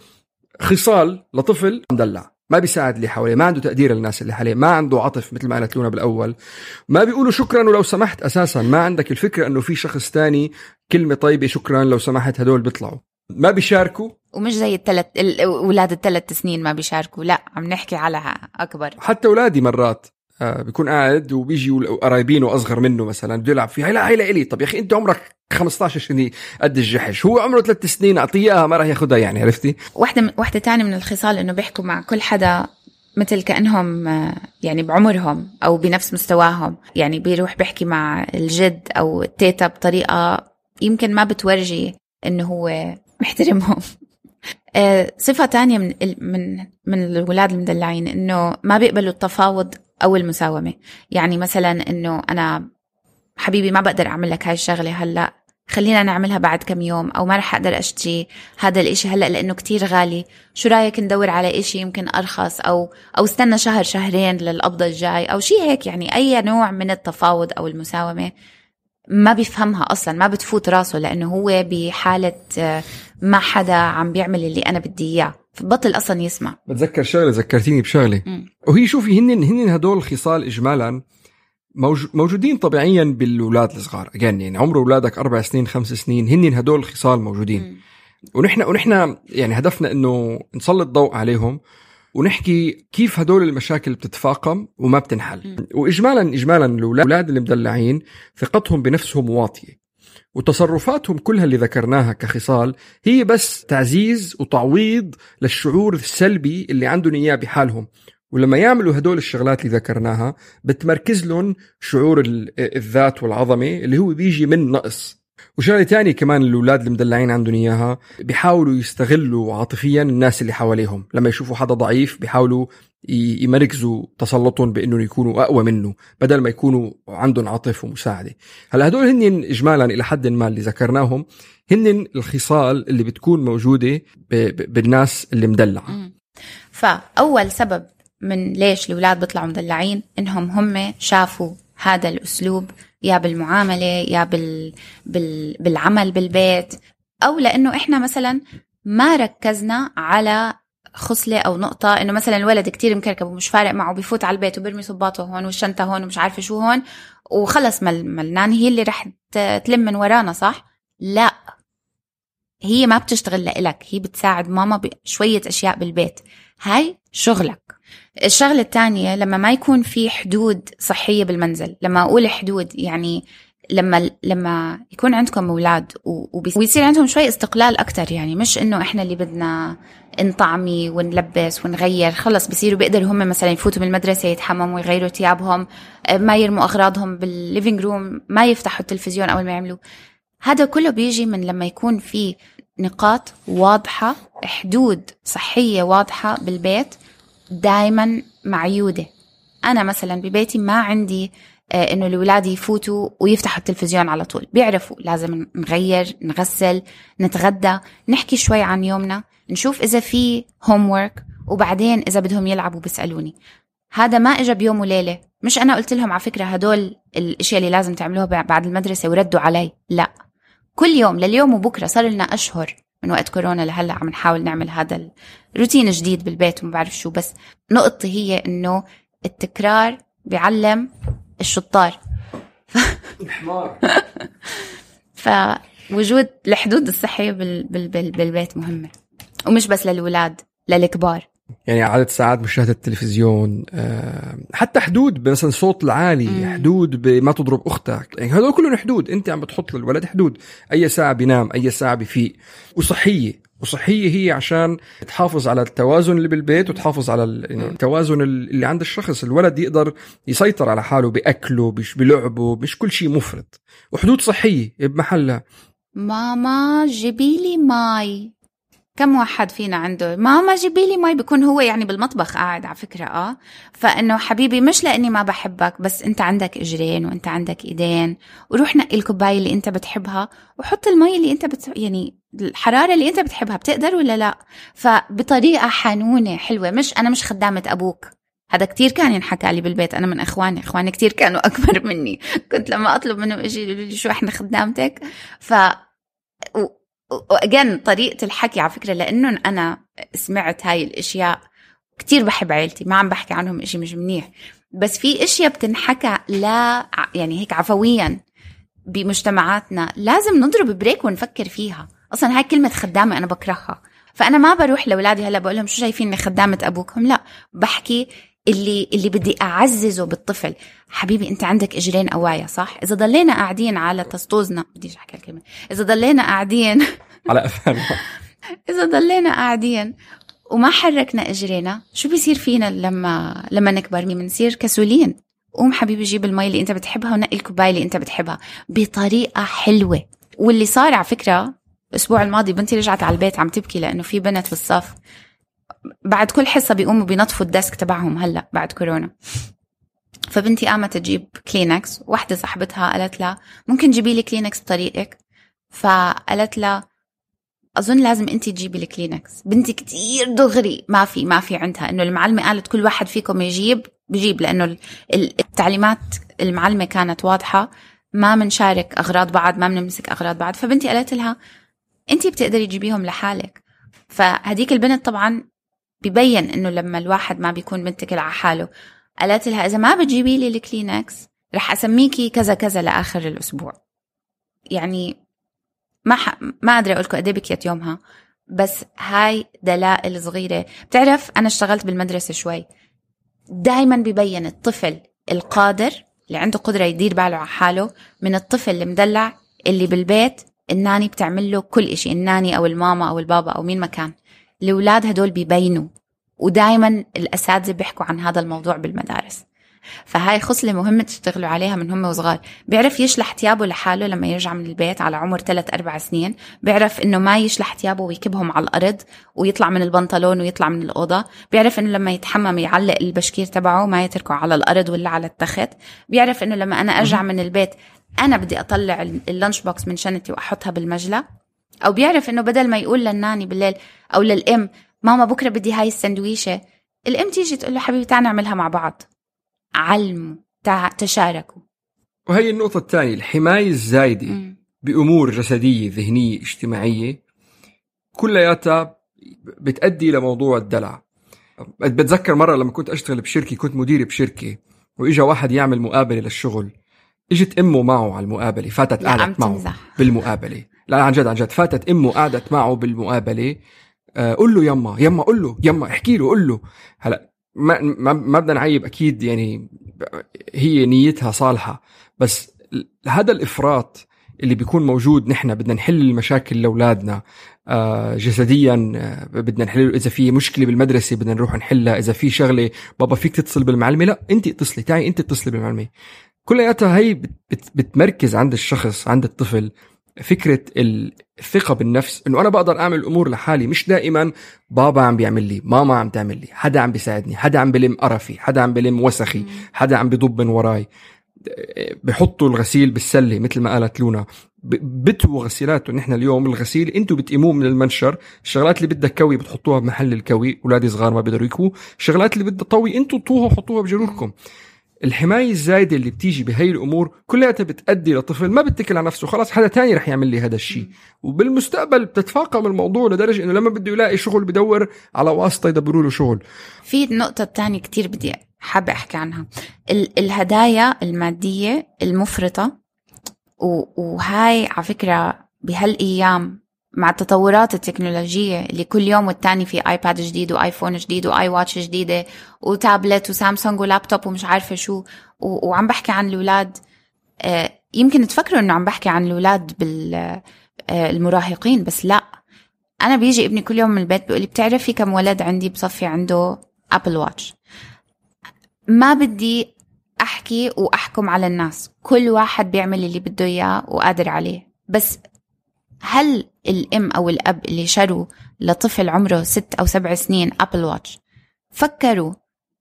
خصال لطفل مدلع ما بيساعد اللي حواليه، ما عنده تقدير للناس اللي حواليه، ما عنده عطف مثل ما قالت لونا بالأول، ما بيقولوا شكرا ولو سمحت. أساسا ما عندك الفكرة أنه في شخص تاني كلمة طيبة شكرا لو سمحت، هدول بيطلعوا ما بيشاركوا. ومش زي الثلاث أولاد الثلاث سنين ما بيشاركوا، لا عم نحكي على أكبر. حتى أولادي مرات آه بيكون قاعد وبيجي قرايبينه أصغر منه مثلا بده يلعب فيها، لا هي لإلي. طب يا أخي أنت عمرك خمسة عشر سنة قد الجحش، هو عمره ثلاث سنين أعطيها ما راح ياخدها يعني، عرفتي؟ واحدة واحدة تانية من الخصال إنه بيحكوا مع كل حدا مثل كأنهم يعني بعمرهم أو بنفس مستواهم، يعني بيروح بيحكي مع الجد أو التيتا بطريقة يمكن ما بتورجي إنه هو محترمهم. صفة تانية من من من الولاد المدلعين إنه ما بيقبلوا التفاوض أو المساومة. يعني مثلا إنه أنا حبيبي ما بقدر أعمل لك هاي الشغلة هلأ، خلينا نعملها بعد كم يوم، أو ما رح أقدر أشتري هذا الإشي هلأ لأنه كتير غالي، شو رأيك ندور على إشي يمكن أرخص، أو أو استنى شهر شهرين للقبضة الجاي أو شيء هيك. يعني أي نوع من التفاوض أو المساومة ما بيفهمها أصلا، ما بتفوت راسه، لأنه هو بحالة ما حدا عم بيعمل اللي أنا بدي إياه، فبطل أصلا يسمع. بتذكر شغلة، ذكرتيني بشغلة م. وهي شوفي هن هن هدول الخصال إجمالا موجودين طبيعيا بالأولاد الصغار. أجان يعني عمر أولادك أربع سنين خمس سنين هن هدول الخصال موجودين. م. ونحن ونحن يعني هدفنا إنه نسلط ضوء عليهم ونحكي كيف هدول المشاكل بتتفاقم وما بتنحل. م. وإجمالا إجمالا الأولاد اللي مدلعين ثقتهم بنفسهم واطية، وتصرفاتهم كلها اللي ذكرناها كخصال هي بس تعزيز وتعويض للشعور السلبي اللي عندهم إياه بحالهم. ولما يعملوا هدول الشغلات اللي ذكرناها بتمركز لهم شعور الذات والعظمة اللي هو بيجي من نقص. وشغلة تانية كمان الأولاد المدلعين عندهم إياها، بيحاولوا يستغلوا عاطفيا الناس اللي حواليهم. لما يشوفوا حدا ضعيف بيحاولوا يمركزوا تسلطهم بأنه يكونوا أقوى منه بدل ما يكونوا عندهم عاطفة ومساعدة. هلا هدول هن إجمالا إلى حد ما اللي ذكرناهم هن الخصال اللي بتكون موجودة بالناس اللي مدلعة. فأول سبب من ليش الأولاد بيطلعوا مدلعين إنهم هم شافوا هذا الأسلوب يا بالمعاملة يا بال... بال... بالعمل بالبيت، أو لأنه إحنا مثلا ما ركزنا على خصلة أو نقطة إنه مثلا الولد كتير مكركب ومش فارق معه، بيفوت على البيت وبرمي صباطه هون والشنطة هون ومش عارفة شو هون وخلص مل... ملنان هي اللي رح تلم من ورانا، صح؟ لا، هي ما بتشتغل لإلك، هي بتساعد ماما بشوية أشياء بالبيت، هاي شغلك. الشغلة الثانية لما ما يكون في حدود صحية بالمنزل. لما أقول حدود يعني لما لما يكون عندكم أولاد ويصير عندهم شوي استقلال أكتر، يعني مش إنه إحنا اللي بدنا نطعمي ونلبس ونغير، خلص بيصيروا بيقدروا هم مثلا يفوتوا من المدرسة يتحمموا ويغيروا ثيابهم، ما يرموا أغراضهم بالليفينج روم، ما يفتحوا التلفزيون أول ما يعملوا. هذا كله بيجي من لما يكون في نقاط واضحة، حدود صحية واضحة بالبيت دايما معيودة. أنا مثلا ببيتي ما عندي آه إنه الولاد يفوتوا ويفتحوا التلفزيون على طول، بيعرفوا لازم نغير، نغسل، نتغدى، نحكي شوي عن يومنا، نشوف إذا في homework، وبعدين إذا بدهم يلعبوا بيسألوني. هذا ما إجا بيوم وليلة، مش أنا قلت لهم على فكرة هدول الأشياء اللي لازم تعملوها بعد المدرسة وردوا علي، لا، كل يوم لليوم وبكرة. صار لنا أشهر من وقت كورونا لهلأ عم نحاول نعمل هذا الروتين جديد بالبيت وما بعرف شو، بس نقطة هي إنه التكرار بيعلم الشطار. فوجود الحدود الصحية بال بال بال بالبيت مهمة، ومش بس للولاد، للكبار. يعني عدد ساعات مشاهدة التلفزيون، حتى حدود مثلا صوت العالي، مم. حدود بما تضرب أختك، يعني هذول كلهم حدود. أنت عم بتحط للولد حدود، أي ساعة بينام، أي ساعة بيفيق، وصحية. وصحية هي عشان تحافظ على التوازن اللي بالبيت وتحافظ على التوازن اللي عند الشخص. الولد يقدر يسيطر على حاله بأكله، مش بلعبه، مش كل شيء مفرط، وحدود صحية بمحلها. ماما جيبيلي ماي. كم واحد فينا عنده ماما جيبيلي ماي؟ بيكون هو يعني بالمطبخ قاعد على فكرة. اه فإنه حبيبي مش لأني ما بحبك، بس أنت عندك إجرين وأنت عندك إيدين، وروح نقي الكوباية اللي أنت بتحبها وحط المي اللي أنت بت... يعني الحرارة اللي أنت بتحبها، بتقدر ولا لا؟ فبطريقة حنونة حلوة، مش أنا مش خدامة أبوك. هذا كتير كان ينحكى لي بالبيت، أنا من إخواني إخواني كتير كانوا أكبر مني، كنت لما أطلب منهم إجي يقولوا لي شو إحنا خدامتك. ف و... وأجن طريقة الحكي على فكرة، لأنه أنا سمعت هاي الأشياء كتير، بحب عائلتي، ما عم بحكي عنهم إشي مش منيح، بس في أشياء بتنحكى لا يعني هيك عفويا، بمجتمعاتنا لازم نضرب بريك ونفكر فيها. أصلا هاي كلمة خدامة أنا بكرهها. فأنا ما بروح لأولادي هلا بقول لهم شو شايفيني خدامة أبوكم، لا، بحكي اللي اللي بدي أعززه بالطفل. حبيبي أنت عندك إجرين قوايا صح؟ إذا ضلينا قاعدين على تسطوزنا، بديش أحكي الكلمة، إذا ضلينا قاعدين على أفهم إذا ضلينا قاعدين وما حركنا إجرينا، شو بيصير فينا لما لما نكبر؟ مين بنصير؟ كسولين. قوم حبيبي جيب المي اللي أنت بتحبها ونقي الكوباية اللي أنت بتحبها بطريقة حلوة. واللي صار على فكرة الأسبوع الماضي بنتي رجعت على البيت عم تبكي لأنه في بنت في الصف بعد كل حصة بيقوموا بينظفوا الديسك تبعهم هلأ بعد كورونا. فبنتي قامت تجيب كلينكس، واحدة صاحبتها قالت لها ممكن تجيبي لي كلينكس بطريقك؟ فقالت لها أظن لازم أنتي تجيبي الكلينكس. بنتي كتير دغري ما في ما في عندها إنه المعلمة قالت كل واحد فيكم يجيب بجيب، لأنه التعليمات المعلمة كانت واضحة، ما منشارك أغراض بعض، ما منمسك أغراض بعض. فبنتي قالت لها أنتي بتقدري تجيبيهم لحالك. فهديك البنت طبعا بيبين إنه لما الواحد ما بيكون متكل على حاله، قالت لها إذا ما بتجيبي لي الكلينكس رح أسميكي كذا كذا لآخر الأسبوع. يعني ما ح... ما أدري أقولكم قد إيه بكيت يومها، بس هاي دلائل صغيرة. بتعرف أنا اشتغلت بالمدرسة شوي، دايما بيبين الطفل القادر اللي عنده قدرة يدير باله على حاله من الطفل المدلع اللي بالبيت الناني بتعمل له كل إشي، الناني أو الماما أو البابا أو مين مكان. الأولاد هدول بيبينوا، ودايما الأساتذة بيحكوا عن هذا الموضوع بالمدارس. فهاي خصلة مهمة تشتغلوا عليها من هم وصغار. بيعرف يشلح تيابه لحاله لما يرجع من البيت على عمر ثلاث أربع سنين، بيعرف إنه ما يشلح تيابه ويكبهم على الأرض ويطلع من البنطلون ويطلع من الأوضة. بيعرف إنه لما يتحمم يعلق البشكير تبعه ما يتركه على الأرض ولا على التخت. بيعرف إنه لما أنا أرجع من البيت أنا بدي أطلع اللانش بوكس من شنتي وأحطها بالمجلة. أو بيعرف إنه بدل ما يقول للناني بالليل أو للأم ماما بكرة بدي هاي السندويشة، الأم تيجي تقول له حبيبي تعال نعملها مع بعض. علموا، تشاركوا. وهي النقطة الثانية، الحماية الزايدة م. بأمور جسدية ذهنية اجتماعية كلياتها بتأدي لموضوع الدلع. بتذكر مرة لما كنت أشتغل بشركة، كنت مدير بشركة، وإجا واحد يعمل مقابلة للشغل، إجت أمه معه على المقابلة، فاتت قعدت معه تمزح. بالمقابلة. لا عن جد عن جد فاتت أمه قعدت معه بالمقابلة. آه قل له يما يما قل له يما احكي له قل له. هلأ ما ما ما بدنا نعيب أكيد، يعني هي نيتها صالحة، بس هذا الإفراط اللي بيكون موجود، نحن بدنا نحل المشاكل لأولادنا آه جسديا، آه بدنا نحل. إذا في مشكلة بالمدرسة بدنا نروح نحلها. إذا في شغلة بابا فيك تتصل بالمعلمة، لا أنت اتصلي، تعي أنت اتصلي بالمعلمة. كلياتها هي بت بتمركز عند الشخص، عند الطفل، فكرة الثقة بالنفس، إنه أنا بقدر أعمل الأمور لحالي، مش دائما بابا عم بيعمل لي، ماما عم تعمل لي، حدا عم بيساعدني، حدا عم بلم قرفي، حدا عم بلم وسخي، حدا عم بيضب من وراي. بحطوا الغسيل بالسلة مثل ما قالت لونا، بتوا غسيلاته. نحن اليوم الغسيل انتوا بتقيموه من المنشر، الشغلات اللي بدها كوي بتحطوها بمحل الكوي، أولادي صغار ما بيقدروا يكووا، الشغلات اللي بدها طوي انتوا طوها وحطوها بجروركم. الحماية الزايدة اللي بتيجي بهاي الأمور كلها بتأدي لطفل ما بتكل على نفسه، خلاص حدا تاني رح يعمل لي هذا الشيء، وبالمستقبل بتتفاقم الموضوع لدرجة إنه لما بده يلاقي شغل بدور على واسطة يدبروا له شغل. في النقطة الثانية كتير بدي حابة أحكي عنها، ال- الهدايا المادية المفرطة، وهاي على فكرة بهالأيام مع التطورات التكنولوجية اللي كل يوم والتاني في آيباد جديد وآيفون جديد وآي واتش جديدة وتابلت وسامسونج ولابتوب ومش عارفة شو، و- وعم بحكي عن الأولاد. آه يمكن تفكروا إنه عم بحكي عن الأولاد بالمراهقين، بس لا، أنا بيجي ابني كل يوم من البيت بيقولي بتعرفي كم ولد عندي بصفي عنده أبل واتش. ما بدي أحكي وأحكم على الناس، كل واحد بيعمل اللي بده إياه وقادر عليه، بس هل الأم أو الأب اللي شروا لطفل عمره ست أو سبع سنين أبل واتش فكروا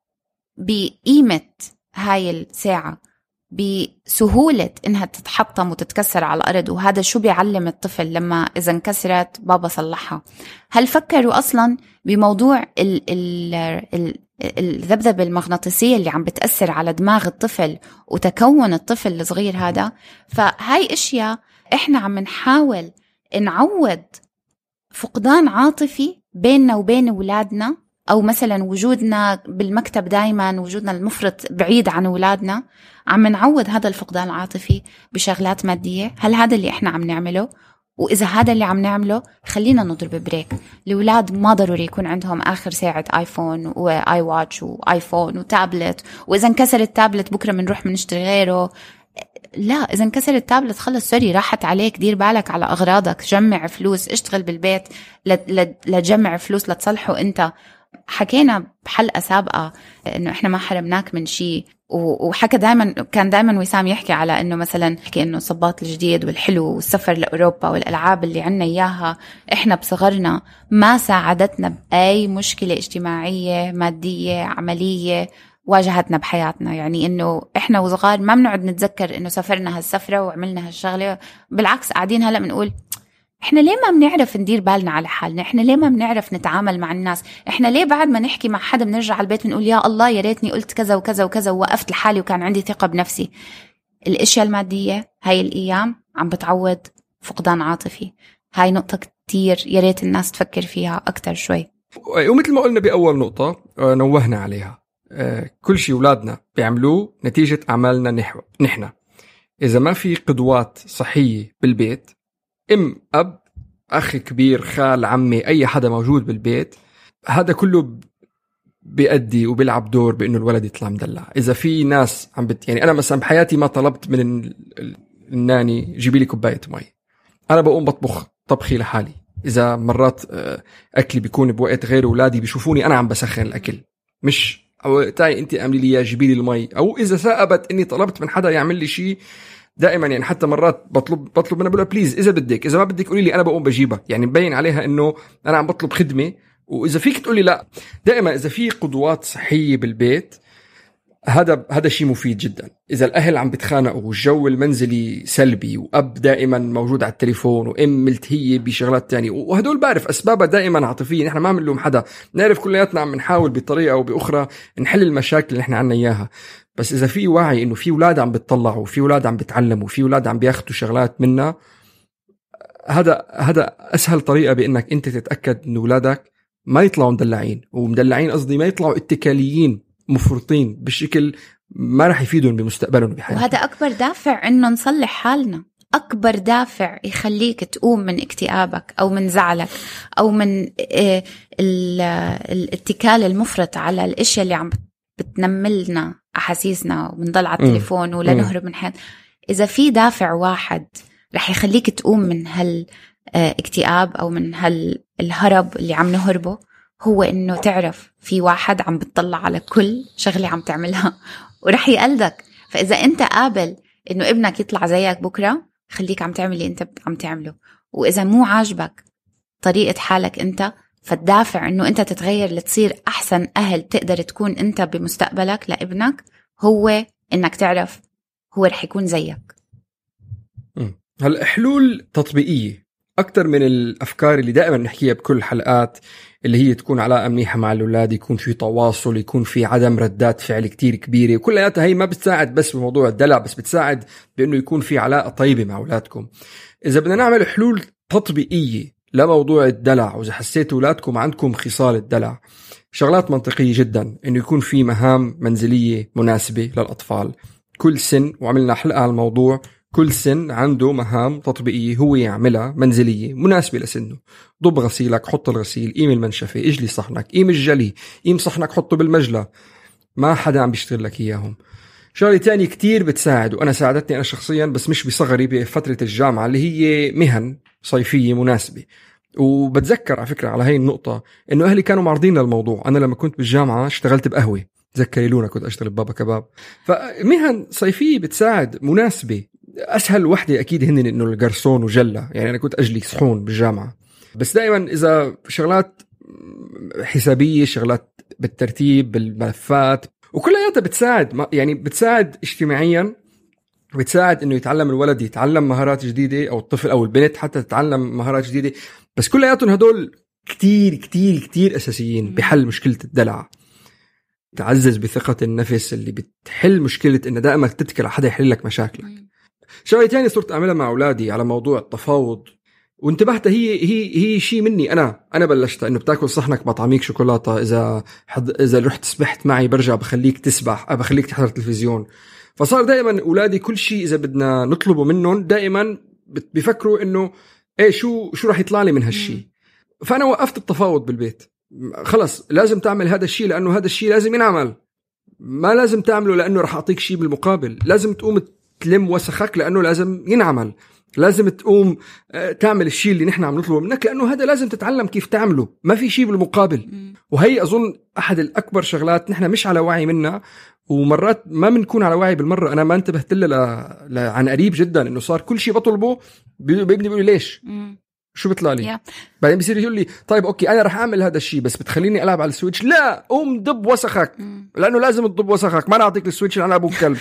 بقيمة هاي الساعة، بسهولة إنها تتحطم وتتكسر على الأرض، وهذا شو بيعلم الطفل لما إذا انكسرت بابا صلحها؟ هل فكروا أصلا بموضوع ال ال ال الذبذبة المغناطيسية اللي عم بتأثر على دماغ الطفل وتكون الطفل الصغير هذا؟ فهاي إشياء إحنا عم نحاول نعود فقدان عاطفي بيننا وبين أولادنا أو مثلا وجودنا بالمكتب دايما، وجودنا المفرط بعيد عن أولادنا، عم نعوض هذا الفقدان العاطفي بشغلات مادية؟ هل هذا اللي إحنا عم نعمله؟ وإذا هذا اللي عم نعمله خلينا نضرب بريك. الأولاد ما ضروري يكون عندهم آخر ساعة آيفون وآي واتش وآيفون وتابلت، وإذا انكسر التابلت بكرة منروح منشتري غيره. لا، إذا انكسر التابلت خلص سوري، راحت عليك، دير بالك على أغراضك، جمع فلوس، اشتغل بالبيت لتجمع فلوس لتصلحه أنت. حكينا بحلقة سابقة إنه إحنا ما حرمناك من شيء، وحكى دائما، كان دائما وسام يحكي على إنه مثلا يحكي إنه صباط الجديد والحلو والسفر لأوروبا والألعاب اللي عنا إياها إحنا بصغرنا ما ساعدتنا بأي مشكلة اجتماعية مادية عملية واجهتنا بحياتنا. يعني إنه إحنا وصغار ما بنقعد نتذكر إنه سافرنا هالسفرة وعملنا هالشغلة، بالعكس قاعدين هلأ بنقول إحنا ليه ما بنعرف ندير بالنا على حالنا، إحنا ليه ما بنعرف نتعامل مع الناس، إحنا ليه بعد ما نحكي مع حدا بنرجع على البيت بنقول يا الله يا ريتني قلت كذا وكذا وكذا ووقفت لحالي وكان عندي ثقة بنفسي. الأشياء المادية هاي الأيام عم بتعوض فقدان عاطفي. هاي نقطة كتير يا ريت الناس تفكر فيها أكتر شوي. ومثل ما قلنا بأول نقطة نوهنا عليها، كل شيء أولادنا بيعملوه نتيجة أعمالنا نحو نحن. إذا ما في قدوات صحية بالبيت، ام اب اخ كبير خال عمي اي حدا موجود بالبيت، هذا كله بيأدي وبيلعب دور بانه الولد يطلع مدلع. اذا في ناس عم بت يعني انا مثلا بحياتي ما طلبت من الناني جيبي لي كوبايه مي، انا بقوم بطبخ طبخي لحالي. اذا مرات اكلي بيكون بوقت غير اولادي بيشوفوني انا عم بسخن الاكل، مش او تعي انت اعملي لي اياه جيبي لي المي. او اذا ثابت اني طلبت من حدا يعمل لي شيء دائما، يعني حتى مرات بطلب بطلب منها بقول بليز اذا بدك، اذا ما بدك قولي لي انا بقوم بجيبها. يعني مبين عليها انه انا عم بطلب خدمه، واذا فيك تقولي لا. دائما اذا في قدوات صحيه بالبيت هذا هذا شيء مفيد جدا. اذا الاهل عم بيتخانقوا والجو المنزلي سلبي واب دائما موجود على التليفون وام ملتهيه بشغلات تانية، وهدول بعرف اسبابها دائما عاطفيه، نحن ما بنلوم حدا، نعرف كلياتنا عم نحاول بطريقه او باخرى نحل المشاكل اللي احنا عنا اياها. بس اذا في وعي انه في اولاد عم بتطلعوا وفي اولاد عم بتعلموا وفي اولاد عم بياخذوا شغلات منا، هذا هذا اسهل طريقه بانك انت تتاكد ان اولادك ما يطلعوا مدلعين. ومدلعين قصدي ما يطلعوا اتكاليين مفرطين بشكل ما راح يفيدهم بمستقبلهم بحياتهم. وهذا أكبر دافع إنه نصلح حالنا، أكبر دافع يخليك تقوم من اكتئابك أو من زعلك أو من الاتكال المفرط على الأشياء اللي عم بتنملنا أحاسيسنا وبنضل على التليفون ولا نهرب من حياتنا. إذا في دافع واحد رح يخليك تقوم من هالاكتئاب أو من هالهرب اللي عم نهربه، هو إنه تعرف في واحد عم بتطلع على كل شغلة عم تعملها ورح يقلدك. فإذا أنت قابل إنه ابنك يطلع زيك بكرة، خليك عم تعمل اللي أنت عم تعمله. وإذا مو عاجبك طريقة حالك أنت، فالدافع إنه أنت تتغير لتصير أحسن أهل تقدر تكون أنت بمستقبلك لابنك، هو إنك تعرف هو رح يكون زيك. هالحلول تطبيقية أكتر من الأفكار اللي دائما نحكيها بكل حلقات، اللي هي تكون علاقة منيحة مع الأولاد، يكون في تواصل، يكون في عدم ردات فعل كتير كبيرة. وكلياتها هي ما بتساعد بس بموضوع الدلع، بس بتساعد بأنه يكون في علاقة طيبة مع أولادكم. إذا بدنا نعمل حلول تطبيقية لموضوع الدلع، وإذا حسيت أولادكم عندكم خصال الدلع، شغلات منطقية جدا إنه يكون في مهام منزلية مناسبة للأطفال. كل سن، وعملنا حلقة على الموضوع، كل سن عنده مهام تطبيقية هو يعملها منزلية مناسبة لسنه. ضب غسيلك، حط الغسيل، قيم المنشفة، اجلي صحنك، قيم الجلي، قيم صحنك حطه بالمجلة. ما حدا عم بيشتغل لك إياهم. شغلة تانية كتير بتساعد، وأنا ساعدتني أنا شخصيا بس مش بصغري، بفترة الجامعة، اللي هي مهن صيفية مناسبة. وبتذكر على فكرة على هاي النقطة إنه أهلي كانوا معرضين للموضوع. أنا لما كنت بالجامعة اشتغلت بقهوة، تذكري لونا كنت أشتغل ببابا كباب. فمهن صيفية بتساعد مناسبة. أسهل وحدة أكيد هن إنه الجرسون وجلة، يعني أنا كنت أجلي صحون بالجامعة. بس دائما إذا شغلات حسابية، شغلات بالترتيب بالملفات، وكلها بتساعد، يعني بتساعد اجتماعيا، بتساعد إنه يتعلم الولد، يتعلم مهارات جديدة، أو الطفل أو البنت حتى تتعلم مهارات جديدة. بس كلياتهم هدول كتير كتير كتير أساسيين بحل مشكلة الدلع. تعزز بثقة النفس اللي بتحل مشكلة إنه دائما تتكل على حدا يحل لك مشاكلك. شغلة تانية صرت أعملها مع أولادي على موضوع التفاوض وانتبهت هي هي هي شيء مني انا انا بلشت انه بتاكل صحنك بطعميك شوكولاته، اذا حد اذا رحت سبحت معي برجع بخليك تسبح، بخليك تحضر تلفزيون. فصار دائما اولادي كل شيء اذا بدنا نطلبه منهم دائما بيفكروا انه ايه شو شو راح يطلع لي من هالشيء. فانا وقفت التفاوض بالبيت، خلص لازم تعمل هذا الشيء لانه هذا الشيء لازم ينعمل، ما لازم تعمله لانه راح اعطيك شيء بالمقابل. لازم تقوم تلم وسخك لانه لازم ينعمل، لازم تقوم تعمل الشيء اللي نحن عم نطلبه منك لانه هذا لازم تتعلم كيف تعمله، ما في شيء بالمقابل. وهي اظن احد الاكبر شغلات نحن مش على وعي منها، ومرات ما بنكون على وعي بالمره. انا ما انتبهت لها ل... عن قريب جدا انه صار كل شيء بطلبه بيبني بيقول لي ليش مم. شو بيطلع لي yeah. بعدين بيصير يقول لي طيب اوكي انا رح اعمل هذا الشيء بس بتخليني العب على السويتش. لا قوم دب وسخك مم. لانه لازم تضب وسخك، ما نعطيك السويتش انا ابوك كلب.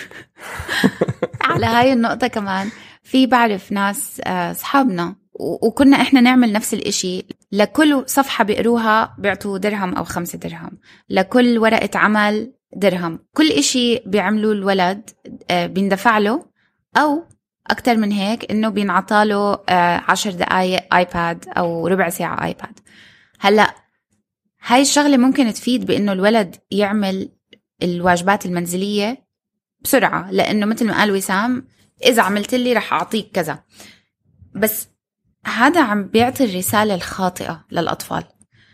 على هاي النقطه كمان في بعرف ناس اصحابنا وكنا احنا نعمل نفس الاشي، لكل صفحه بيقروها بيعطوا درهم او خمسة درهم، لكل ورقه عمل درهم، كل إشي بيعملوا الولد بيندفع له، أو أكتر من هيك إنه بينعطاله عشر دقايق آيباد أو ربع ساعة آيباد. هلأ هاي الشغلة ممكن تفيد بإنه الولد يعمل الواجبات المنزلية بسرعة، لأنه مثل ما قال وسام إذا عملت لي رح أعطيك كذا، بس هذا عم بيعطي الرسالة الخاطئة للأطفال.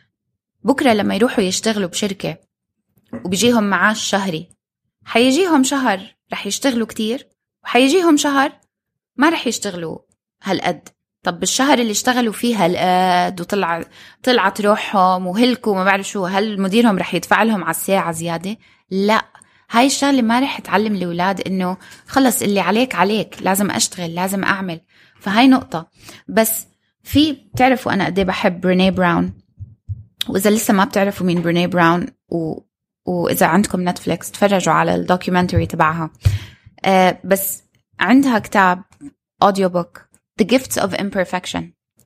بكرة لما يروحوا يشتغلوا بشركة وبيجيهم معاش شهري، حيجيهم شهر رح يشتغلوا كتير وحيجيهم شهر ما رح يشتغلوا هالقد. طب بالشهر اللي اشتغلوا فيه هالقد وطلع طلعت روحهم وهلكوا ما بعرف شو، هل مديرهم رح يدفع لهم على الساعة زيادة؟ لا، هاي الشغلة ما رح تعلم الأولاد إنه خلص اللي عليك عليك، لازم أشتغل لازم أعمل. فهاي نقطة. بس في بتعرفوا أنا قدي بحب بريني براون، وإذا لسه ما بتعرفوا مين بريني براون و وإذا عندكم نتفليكس تفرجوا على الدوكيومنتري تبعها. أه بس عندها كتاب أوديو بوك The Gifts of Imperfection،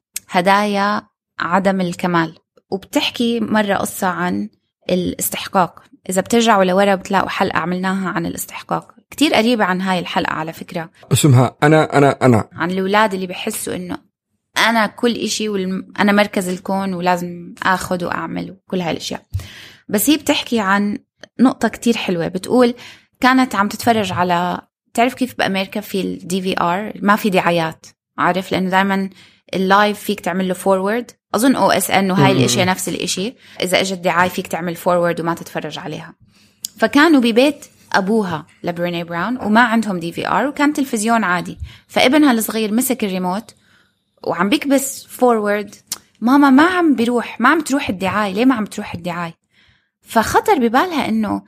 هدايا عدم الكمال، وبتحكي مرة قصة عن الاستحقاق. إذا بترجعوا لورا بتلاقوا حلقة عملناها عن الاستحقاق كتير قريبة عن هاي الحلقة على فكرة، اسمها أنا أنا أنا عن الأولاد اللي بيحسوا إنه أنا كل إشي وأنا مركز الكون ولازم أخذ وأعمل وكل هاي الأشياء. بس هي بتحكي عن نقطة كتير حلوة، بتقول كانت عم تتفرج على، تعرف كيف بأمريكا في الدي في آر ما في دعايات، عارف، لأنه دايما اللايف فيك تعمل له فورورد، أظن أو إس إن وهاي الإشي نفس الإشي، إذا إجت دعاية فيك تعمل فورورد وما تتفرج عليها. فكانوا ببيت أبوها لبريني براون وما عندهم دي في آر وكان تلفزيون عادي، فابنها الصغير مسك الريموت وعم بيكبس فورورد، ماما ما عم بيروح، ما عم تروح الدعاية، ليه ما عم تروح الدعاية؟ فخطر ببالها إنه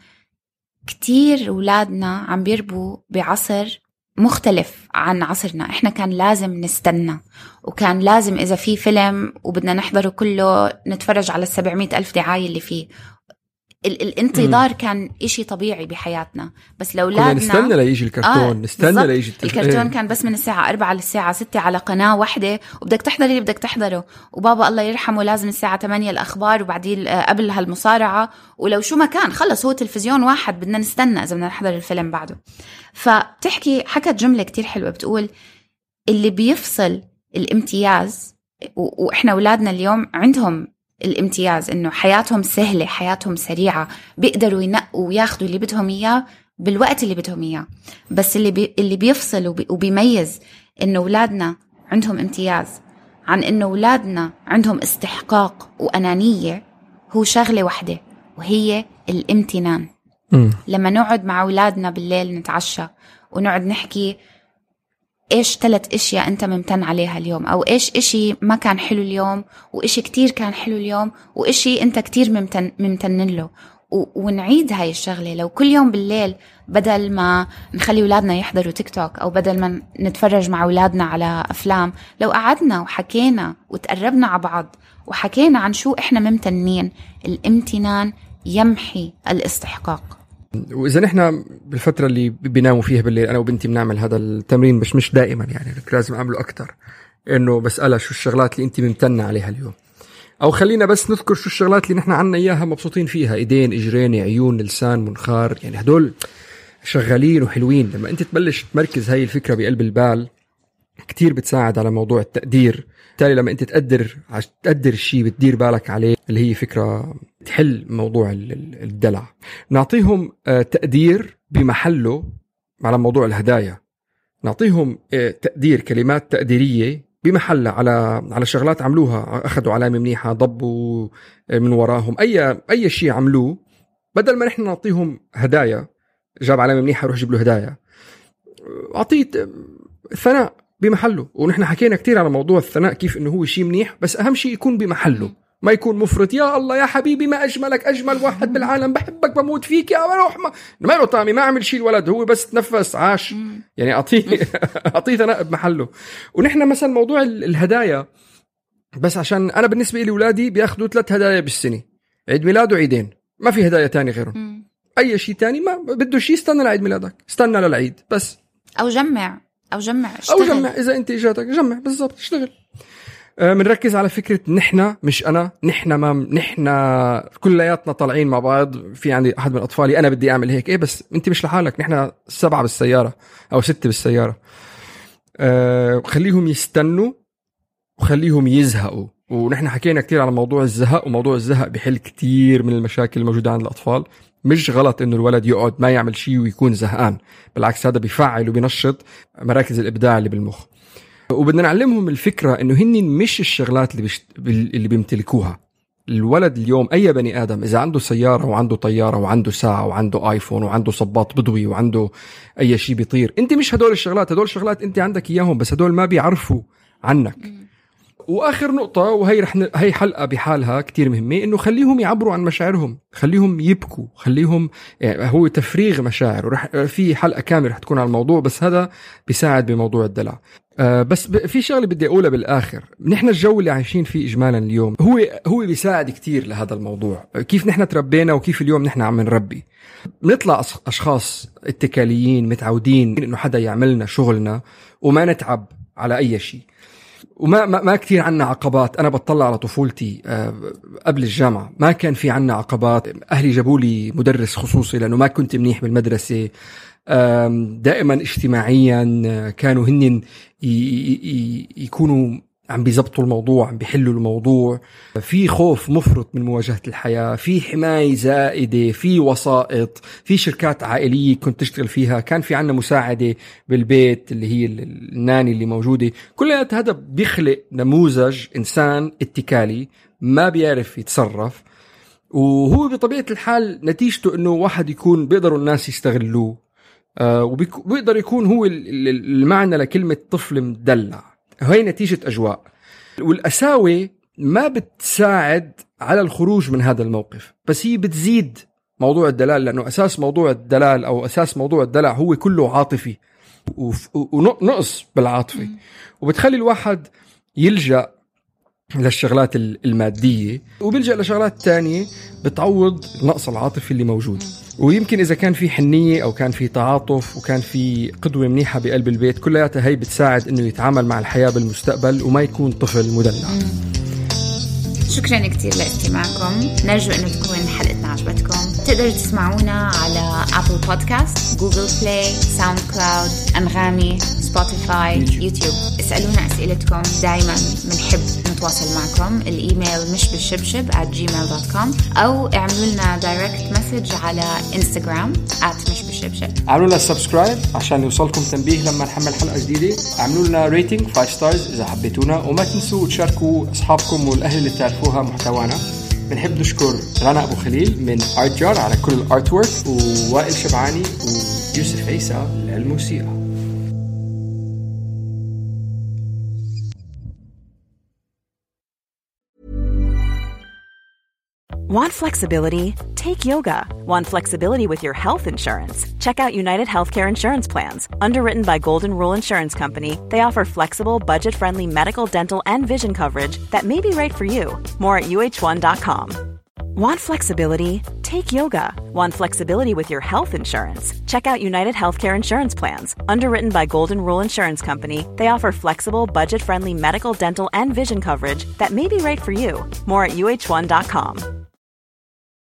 كتير أولادنا عم بيربوا بعصر مختلف عن عصرنا. إحنا كان لازم نستنى، وكان لازم إذا في فيلم وبدنا نحضره كله نتفرج على السبعمائة ألف دعاية اللي فيه. ال- الانتظار مم. كان إشي طبيعي بحياتنا. بس لأولادنا نستنى ليجي الكرتون آه نستنى ليجي التلف... الكرتون كان بس من الساعة أربعة للساعة ستة على قناة واحدة، وبدك تحضر اللي بدك تحضره، وبابا الله يرحمه لازم الساعة ثمانية الأخبار وبعدين قبل هالمصارعة، ولو شو ما كان خلص هو تلفزيون واحد بدنا نستنى إذا بدنا نحضر الفيلم بعده. فبتحكي حكت جملة كتير حلوة، بتقول اللي بيفصل الامتياز، و... وإحنا أولادنا اليوم عندهم الامتياز إنه حياتهم سهلة، حياتهم سريعة، بيقدروا ينقوا وياخدوا اللي بدهم إياه بالوقت اللي بدهم إياه. بس اللي بي اللي بيفصل وبي وبيميز إنه أولادنا عندهم امتياز عن إنه أولادنا عندهم استحقاق وأنانية هو شغلة واحدة، وهي الامتنان. م. لما نقعد مع أولادنا بالليل نتعشى ونقعد نحكي إيش ثلاث إشياء أنت ممتن عليها اليوم، أو إيش إشي ما كان حلو اليوم، وإشي كتير كان حلو اليوم، وإشي أنت كتير ممتن ممتن له، ونعيد هاي الشغلة. لو كل يوم بالليل بدل ما نخلي أولادنا يحضروا تيك توك، أو بدل ما نتفرج مع أولادنا على أفلام، لو قعدنا وحكينا وتقربنا على بعض وحكينا عن شو إحنا ممتنين، الامتنان يمحي الاستحقاق. وإذا نحن بالفترة اللي بيناموا فيها بالليل أنا وبنتي بنعمل هذا التمرين، بس مش دائما يعني لازم أعمله أكتر، إنه بسألها شو الشغلات اللي أنت ممتنة عليها اليوم، أو خلينا بس نذكر شو الشغلات اللي نحن عنا إياها مبسوطين فيها، إيدين إجرين عيون لسان منخار، يعني هدول شغالين وحلوين. لما أنت تبلش تمركز هاي الفكرة بقلب البال كتير بتساعد على موضوع التقدير بالتالي لما أنت تقدر تقدر الشيء بتدير بالك عليه، اللي هي فكرة تحل موضوع الدلع. نعطيهم تقدير بمحله على موضوع الهدايا، نعطيهم تقدير، كلمات تقديرية بمحلها على على شغلات عملوها، أخذوا علامة منيحة، ضبوا من وراهم أي أي شيء عملوه، بدل ما نحن نعطيهم هدايا، جاب علامة منيحة روح جيب له هدايا. أعطيه ثناء بمحله. ونحن حكينا كتير على موضوع الثناء، كيف إنه هو شيء منيح، بس أهم شيء يكون بمحله، ما يكون مفرط. يا الله يا حبيبي ما أجملك، أجمل واحد بالعالم، بحبك بموت فيك يا روح، ما ما له طعمي، ما عمل شيء الولد، هو بس تنفس عاش. يعني أعطيه أعطيه ثناء بمحله. ونحن مثلا موضوع الهدايا، بس عشان أنا بالنسبة لي أولادي بياخدوا ثلاث هدايا بالسنة، عيد ميلاد وعيدين، ما في هدايا تاني غيرهم. أي شيء تاني ما بده شيء، استنى لعيد ميلادك، استنى للعيد بس، أو جمع أو جمع اشتغل. أو جمع إذا أنت إجاتك جمع بالضبط، اشتغل. بنركز على فكرة نحنا، مش أنا، نحنا ما نحنا كلياتنا طالعين مع بعض. في عندي أحد من أطفالي أنا بدي أعمل هيك، إيه بس أنت مش لحالك، نحنا سبعة بالسيارة أو ستة بالسيارة. أه خليهم يستنوا وخليهم يزهقوا. ونحن حكينا كتير على موضوع الزهق، وموضوع الزهق بحل كتير من المشاكل الموجودة عند الأطفال. مش غلط إنه الولد يقعد ما يعمل شيء ويكون زهقان، بالعكس هذا بيفعل وبينشط مراكز الإبداع اللي بالمخ. وبدنا نعلمهم الفكرة إنه هن مش الشغلات اللي بيشت... اللي بيمتلكوها. الولد اليوم أي بني آدم إذا عنده سيارة وعنده طيارة وعنده ساعة وعنده آيفون وعنده صباط بدوي وعنده أي شيء بيطير، أنت مش هدول الشغلات، هدول الشغلات أنت عندك إياهم، بس هدول ما بيعرفوا عنك. وآخر نقطة، وهي رح ن... هي حلقة بحالها كتير مهمة، إنه خليهم يعبروا عن مشاعرهم، خليهم يبكوا، خليهم يعني هو تفريغ مشاعر. ورح في حلقة كاملة رح تكون على الموضوع، بس هذا بيساعد بموضوع الدلع. آه بس ب... في شغلة بدي أقولها بالآخر. نحن الجو اللي عايشين فيه إجمالا اليوم هو هو بيساعد كتير لهذا الموضوع. كيف نحن تربينا وكيف اليوم نحن عم نربي. بنطلع أشخاص اتكاليين متعودين إنه حدا يعملنا شغلنا وما نتعب على أي شيء، وما ما, ما كتير عنا عقبات. أنا بطلع على طفولتي أه قبل الجامعة ما كان في عنا عقبات. أهلي جابوا لي مدرس خصوصي لأنه ما كنت منيح بالمدرسة. دائما اجتماعيا كانوا هن يكونوا عم بيزبطوا الموضوع، عم بيحلوا الموضوع. في خوف مفرط من مواجهة الحياة، في حماية زائدة، في وسائط، في شركات عائلية كنت تشتغل فيها، كان في عنا مساعدة بالبيت اللي هي الناني اللي موجودة. كل هذا بيخلق نموذج إنسان اتكالي ما بيعرف يتصرف، وهو بطبيعة الحال نتيجته إنه واحد يكون بيقدروا الناس يستغلوه. آه وبيقدر يكون هو المعنى لكلمة طفل مدلع. هاي نتيجة أجواء، والأساوي ما بتساعد على الخروج من هذا الموقف، بس هي بتزيد موضوع الدلال، لأنه أساس موضوع الدلال أو أساس موضوع الدلع هو كله عاطفي ونقص بالعاطفة، وبتخلي الواحد يلجأ للشغلات المادية وبيلجأ لشغلات تانية بتعوض النقص العاطفي اللي موجود. ويمكن إذا كان في حنية أو كان في تعاطف وكان في قدوة منيحة بقلب البيت، كلها هي بتساعد إنه يتعامل مع الحياة بالمستقبل وما يكون طفل مدلع. شكرا كتير لاستماعكم، نرجو أن تكون حلقتنا عجبتكم. تقدروا تسمعونا على أبل بودكاست، جوجل بلاي، ساوند كلاود، أنغامي، سبوتيفاي، يوتيوب. اسألونا أسئلتكم، دايما منحب نتواصل معكم. الإيميل مش بالشبشب at gmail dot com، أو اعملوا لنا دايركت مسج على إنستغرام at مش بالشبشب. اعملوا لنا سبسكرايب عشان يوصلكم تنبيه لما نحمل حلقة جديدة. اعملوا لنا ريتنج فايف ستارز إذا حبيتونا، وما تنسوا تشاركوا أصحابكم والأهل اللي تعرفوها محتوانا. بنحب نشكر رنا أبو خليل من آرت جار على كل الارت وورك، ووائل شبعاني ويوسف عيسى للموسيقى. Want flexibility? Take yoga. Want flexibility with your health insurance? Check out United Healthcare Insurance Plans. Underwritten by Golden Rule Insurance Company, they offer flexible, budget-friendly medical, dental, and vision coverage that may be right for you. More at U H one dot com. Want flexibility? Take yoga. Want flexibility with your health insurance? Check out United Healthcare Insurance Plans. Underwritten by Golden Rule Insurance Company, they offer flexible, budget-friendly medical, dental, and vision coverage that may be right for you. More at U H one dot com.